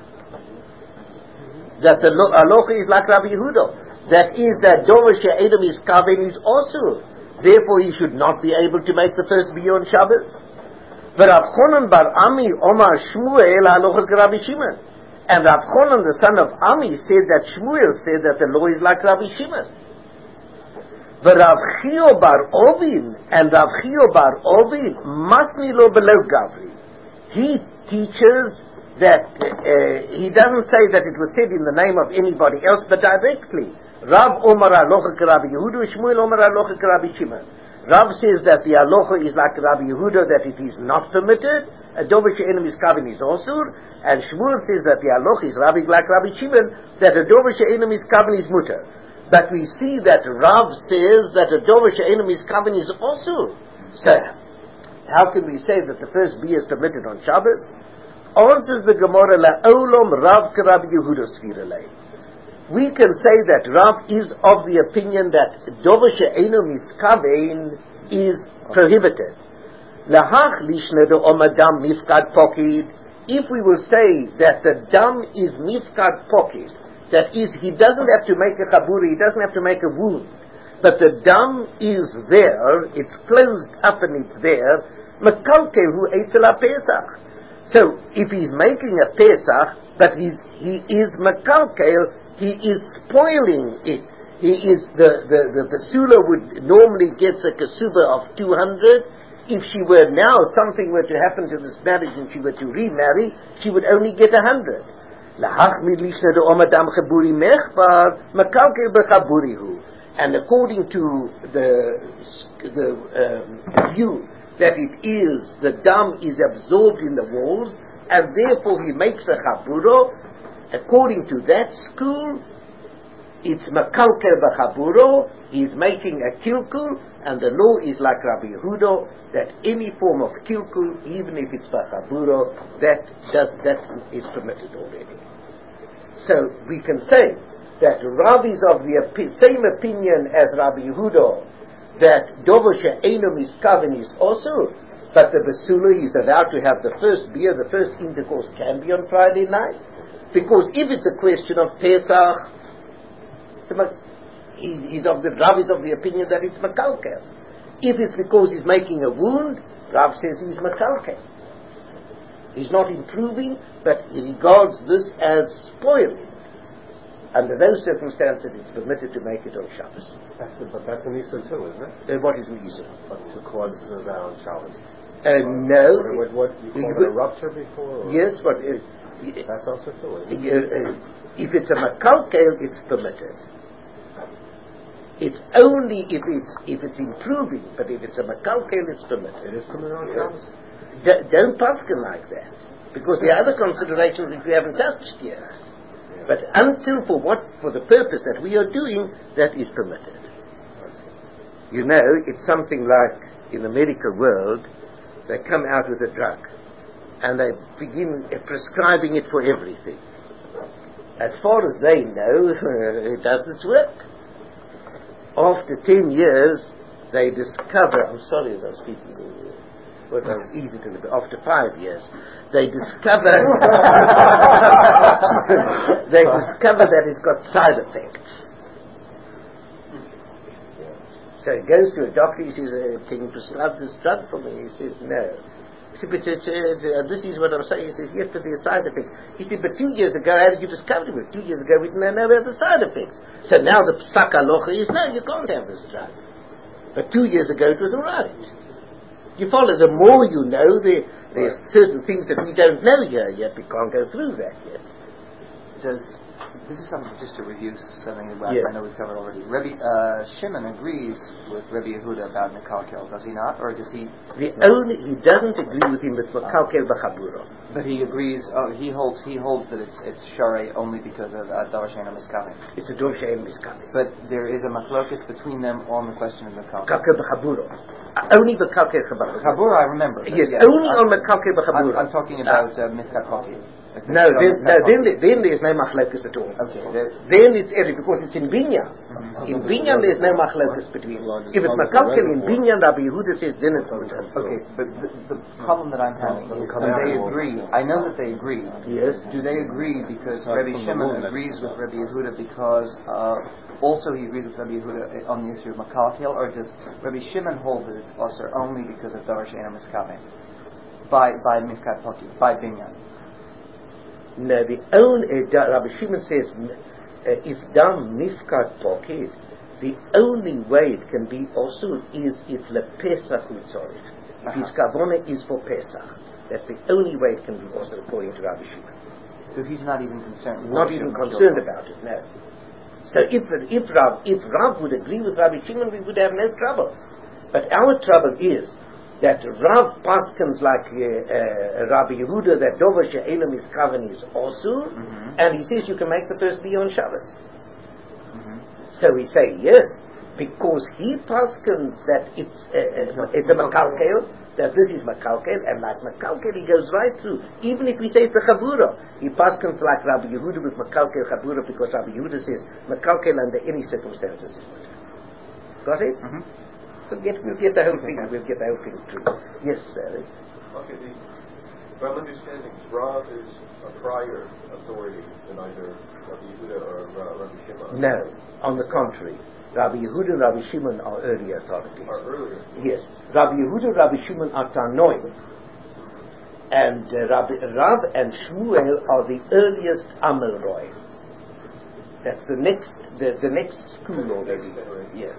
That the lo- halacha is like Rabbi Yehuda. That is that Dover she'edom is kaven is also. Therefore, he should not be able to make the first biyah on Shabbos. But Rav Chonan bar Ami Omar Shmuel halocha Rabbi Shimon, and Rav Chonan, the son of Ami, said that Shmuel said that the law is like Rabbi Shimon. But Rav Chio bar Ovin and Rav Chio bar Ovin masni lo below Gavri. He teaches that uh, he doesn't say that it was said in the name of anybody else, but directly. Rav Omar Alocha Rabbi Yehuda, Shmuel Omar Alocha Rabbi Shimon. Rav says that the Alocha is like Rabbi Yehuda, that it is not permitted. A dover she'enim is kaven is osur, and Shmuel says that the Alocha is Rabbi like Rabbi Shimon, that a dover she'enim is kaven is mutter. But we see that Rav says that a dover she'enim is kaven is osur. So, how can we say that the first biyah is permitted on Shabbos? Answers the Gemara la olam Rav ka Rabbi Yehuda sfiralei. We can say that Rav is of the opinion that dover she'eino miskavein is prohibited. Lahach lishne do omadam mifkad pokid. If we will say that the dam is mifkad pokid, that is, he doesn't have to make a chaburi, he doesn't have to make a wound, but the dam is there, it's closed up and it's there. Mekalkel hu eitzel pesach. So if he's making a pesach, but he's, he is mekalkel, he is spoiling it. He is the the the basula would normally gets a kasuba of two hundred. If she were now something were to happen to this marriage and she were to remarry, she would only get a hundred. And according to the the um, view that it is the dam is absorbed in the walls, and therefore he makes a chaburo. According to that school, it's makalkel b'chaburo, he's making a kilkul, and the law is like Rabbi Yehuda, that any form of kilkul, even if it's b'chaburo, that does, that is permitted already. So we can say that Rav is of the opi- same opinion as Rabbi Yehuda, that dover she'eino miskaven is also, but the basula is allowed to have the first beer, the first intercourse can be on Friday night. Because if it's a question of Pesach, he's of the Rav is of the opinion that it's makalkel. If it's because he's making a wound, Rav says he's makalkel. He's not improving, but he regards this as spoiling. Under those circumstances, it's permitted to make it on Shabbos. That's a, but that's an Isur too, isn't it? Uh, what is an Isur? But to cause that on Shabbos. Uh, no. What, what, what you called it a rupture before? Or? Yes, but... Uh, That's also true. Uh, uh, if it's a makalkel, it's permitted. It's only if it's if it's improving, but if it's a makalkel, it's permitted. It is permitted on Shabbos? D- don't paskin like that, because there are other considerations that we haven't touched here. Yeah. But until for what for the purpose that we are doing, that is permitted. You know, it's something like in the medical world, they come out with a drug. And they begin prescribing it for everything. As far as they know, it does its work. After ten years, they discover, I'm sorry if I'm speaking, Well, it was easy to live. After five years, they discover they discover that it's got side effects. So he goes to a doctor. He says, uh, "Can you prescribe this drug for me?" He says, "No." He said, "But uh, uh, this is what I'm saying." He says, "Yes, but there's side effects." He said, "But two years ago, how did you discover it? Two years ago, we didn't know about the side effects. So now the psak halacha is, no, you can't have this drug. But two years ago, it was all right." You follow, the more you know, the, there's certain things that we don't know here yet. We can't go through that yet. Does this is something just to review something about Yeah. I know we've covered already. Rabbi uh, Shimon agrees with Rabbi Yehuda about Mekalkel, does he not, or does he? The only he doesn't agree with him with Makalkel B'Chabura. But he agrees. Oh, he holds. He holds that it's it's sharei only because of Davar She'eino Miskaven. It's a Dor She'en Miskaven. But there is a machlokus between them on the question of Mekalkel. Makalkel B'Chabura. Only Makalkel B'Chabura. Chabura, I remember. Yes, yes, only I'm, on Makalkel I'm, B'Chabura. I'm talking about uh, Mifkat Poki. No, then, no then, then there's no machlokus at all. Okay. There, Then it's Erev, because it's in Binyan. mm-hmm. In Binyan there's no machlokus between. If it's Makalkel in Binyan, Rabbi Yehuda says, then it's mutar. Okay, but the, the problem that I'm having is, do they agree? I know that they agree. Yes. Do they agree because Rabbi Shimon agrees with Rabbi Yehuda because uh, also he agrees with Rabbi Yehuda on the issue of Makalkel, or does Rabbi Shimon hold that it's usher only because of Davar She'eino Miskaven? By by Mifkat Poki, by Binyan. No, the only, uh, Rabbi Shimon says, uh, if dam Mifkat Poki, the only way it can be also is if le Pesach utzorich. If his kavona is for Pesach. That's the only way it can be also according to Rabbi Shimon. So he's not even concerned. Not even concerned about it, no. So if if Rav if Rav would agree with Rabbi Shimon, we would have no trouble. But our trouble is that Rav paskins like uh, uh, Rabbi Yehuda that Dover She'eino Miskaven is also, mm-hmm. and he says you can make the first be on Shabbos. Mm-hmm. So we say yes, because he paskins that it's uh, uh, it's a makalkel, that this is makalkel, and like makalkel he goes right through. Even if we say it's a chabura, he paskins like Rabbi Yehuda with makalkel chabura, because Rabbi Yehuda says makalkel under any circumstances. Got it? Mm-hmm. So get, we'll get the whole thing. We'll get the whole thing through. Yes, sir. Okay. The, if I'm understanding, Rav is a prior authority than either Rabbi Yehuda or uh, Rabbi Shimon. No, on the contrary, Rabbi Yehuda and Rabbi Shimon are earlier authorities. Are earlier. Yes, Rabbi Yehuda and Rabbi Shimon are Tanoim, and uh, Rabbi Rav and Shmuel are the earliest Amelroi. That's the next, the, the next school already. Yes.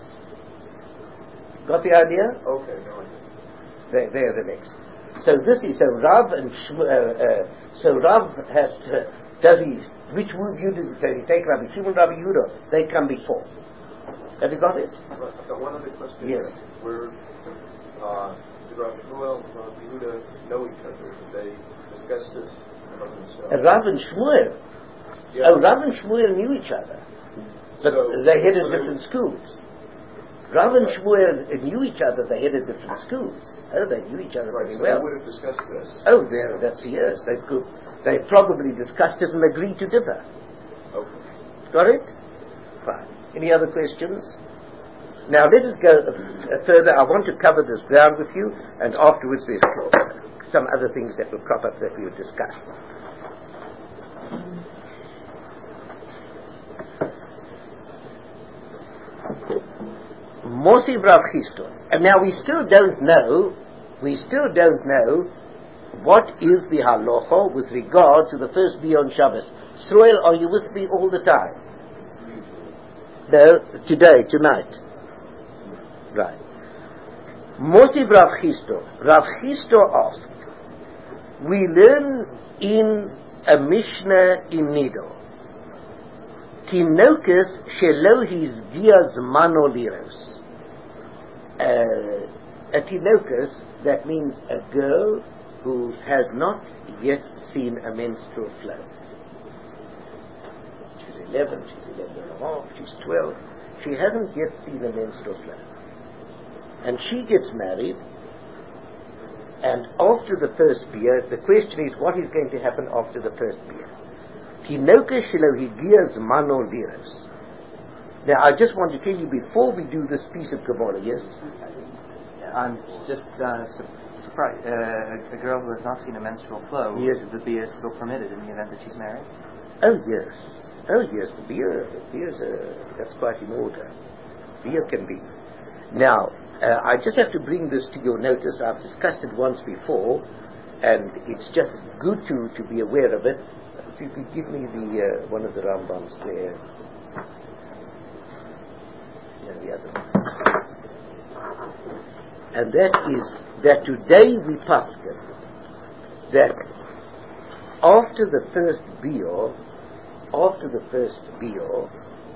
Got the idea? Okay, no, I They, they're the next. So this is, so Rav and Shmuel, uh, uh, so Rav has, uh, does he, which view does he take? He take Rabbi Shimon, Rabbi Yehuda, they come before. Have you got it? Right. I've got one other question. Yes. Where uh, did Rabbi Shmuel and Rabbi Yehuda know each other? Did they discuss this among themselves? Uh, Rav and Shmuel. Yeah. Oh, Rav and Shmuel knew each other. But So- they headed so they different were- schools. Rav and Shmuel knew each other, they headed different schools. Oh, they knew each other Right, very so well. they would have discussed this. Oh, there, that's yes. They could, they probably discussed it and agreed to differ. Okay. Got it? Fine. Any other questions? Now let us go uh, further. I want to cover this ground with you, and afterwards there's some other things that will crop up that we will discuss. Mosiv Rav Chiston. And now we still don't know, we still don't know what is the halacha with regard to the first Biyom Shabbos. Sroel, are you with me all the time? No, today, tonight. Right. Mosiv Rav Chiston. Rav Chiston asked, we learn in a Mishnah in Nido, Tinokus shelo hizgia zmano liros. A tinokus, that means a girl who has not yet seen a menstrual flow. She's eleven, she's eleven and a half, she's twelve. She hasn't yet seen a menstrual flow. And she gets married, and after the first beer, the question is, what is going to happen after the first beer? Tinokus shelo hizgia zmano liros. Now, I just want to tell you before we do this piece of Gemara, yes? I'm just uh, su- surprised. Uh, a girl who has not seen a menstrual flow, yes. the bia is still permitted in the event that she's married? Oh, yes. Oh, yes. The bia, bia's a, that's quite in order. Bia can be. Now, uh, I just have to bring this to your notice. I've discussed it once before, and it's just good to, to be aware of it. If you could give me the uh, one of the Rambams there. Yeah, the other one. And that is that today we paskin that after the first bior, after the first bior,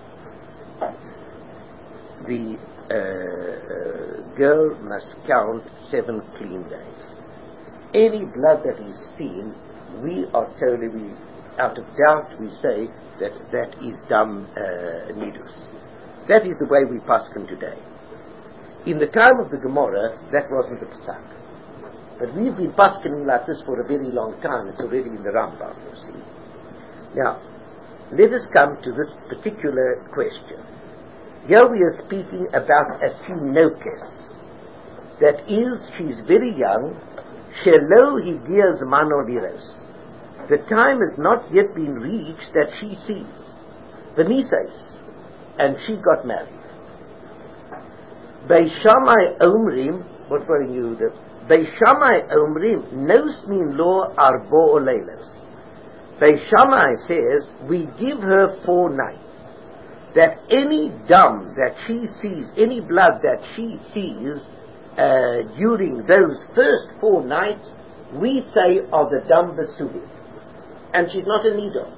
the uh, uh, girl must count seven clean days. Any blood that is seen, we are totally, we, out of doubt, we say that that is dam uh, nidus. That is the way we paskin today. In the time of the Gemara, that wasn't the psak. But we've been paskening like this for a very long time. It's already in the Rambam, you see. Now, let us come to this particular question. Here we are speaking about a thinokes. That is, she's very young. Shelo higias manoliros. The time has not yet been reached that she sees the nisais, and she got married. Beishamai Omrim, what were you? Beishamai Omrim, nos min lo arbo oleilos. Beishamai says, we give her four nights. That any dam that she sees, any blood that she sees uh, during those first four nights, we say are the dam basuli. And she's not a needle.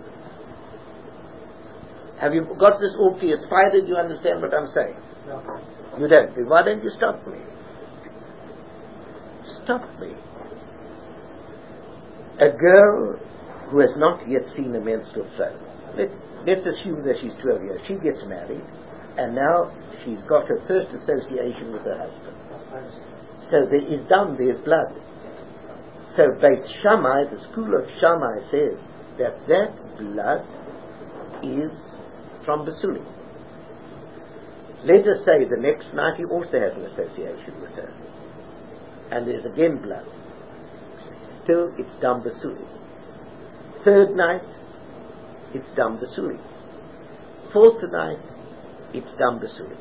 Have you got this all clear? Spider, do you understand what I'm saying? No. You don't. Why don't you stop me? Stop me. A girl who has not yet seen a menstrual flow. Let, let's assume that she's twelve years. She gets married, and now she's got her first association with her husband. So there is dam, there is blood. So Beis Shammai, the school of Shammai, says that that blood is from basuli. Let us say the next night he also has an association with her. And there's again blood. Still, it's dam basuli. Third night, it's dam basuli. Fourth night, it's dam basuli.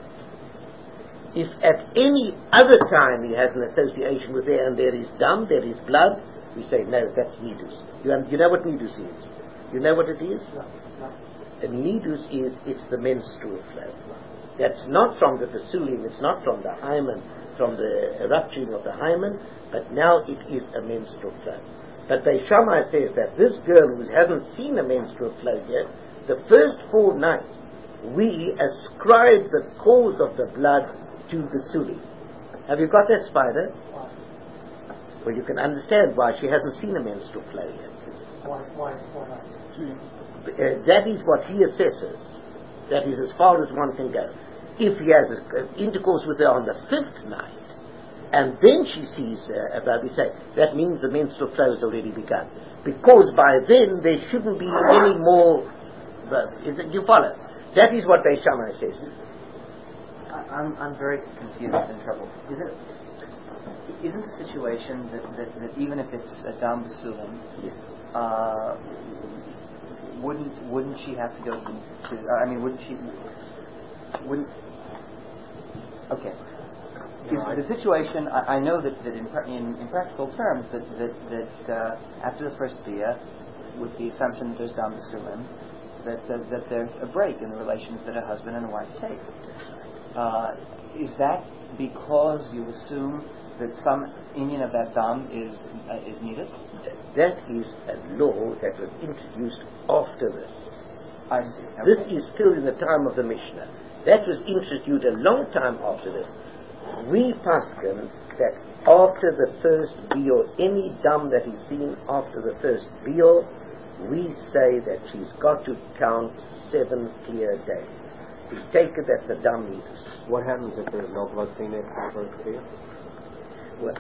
If at any other time he has an association with her and there is dam, there is blood, we say, no, that's nidus. You, you know what nidus is? You know what it is? No, no. A nidus is, it's the menstrual flow. That's not from the basulim, it's not from the hymen, from the rupturing of the hymen, but now it is a menstrual flow. But Beis Shammai says that this girl who hasn't seen a menstrual flow yet, the first four nights, we ascribe the cause of the blood to basuli. Have you got that, Spider? Well, you can understand why she hasn't seen a menstrual flow yet. Why, why, why not? Uh, that is what he assesses. That is as far as one can go. If he has a, uh, intercourse with her on the fifth night, and then she sees uh, about, we say, that means the menstrual flow has already begun. Because by then there shouldn't be any more, uh, is it, you follow? That is what Beis Shammai says. I, I'm, I'm very confused and troubled. Is it, isn't the situation that, that, that even if it's a dam basulim, yes. uh, wouldn't wouldn't she have to go to, to uh, I mean, wouldn't she, wouldn't, okay. Is the situation, I, I know that, that in, in, in practical terms, that, that, that uh, after the first bia, with the assumption that there's dam basulim, that, that, that there's a break in the relations that a husband and a wife take. Uh, is that because you assume that some inyan of that dam is uh, is needed? That is a law that was introduced after this. I see. Okay. This is still in the time of the Mishnah. That was introduced a long time after this. We paskin that after the first bior, any dam that is seen after the first bior, we say that she's got to count seven clear days. We take it that's a dam nidus. What happens if there's no blood seen after the first bior? Well,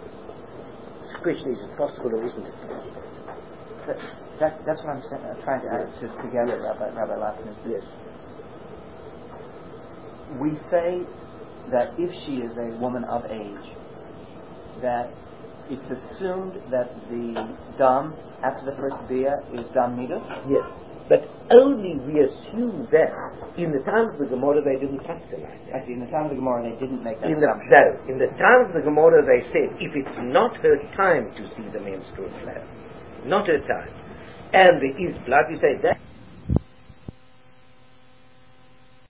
the question is, is it possible or isn't it? That, that, that's what I'm saying, uh, trying to add to, together, yes. Rabbi, Rabbi Lapin. Yes. We say that if she is a woman of age, that it's assumed that the dam after the first bia is dam midas. Yes. But only we assume that in the time of the Gemara they didn't pasteurize that. Actually, in the time of the Gemara they didn't make that in the, assumption. No, in the time of the Gemara they said if it's not her time to see the menstrual flow, not her time, and there is blood, we say that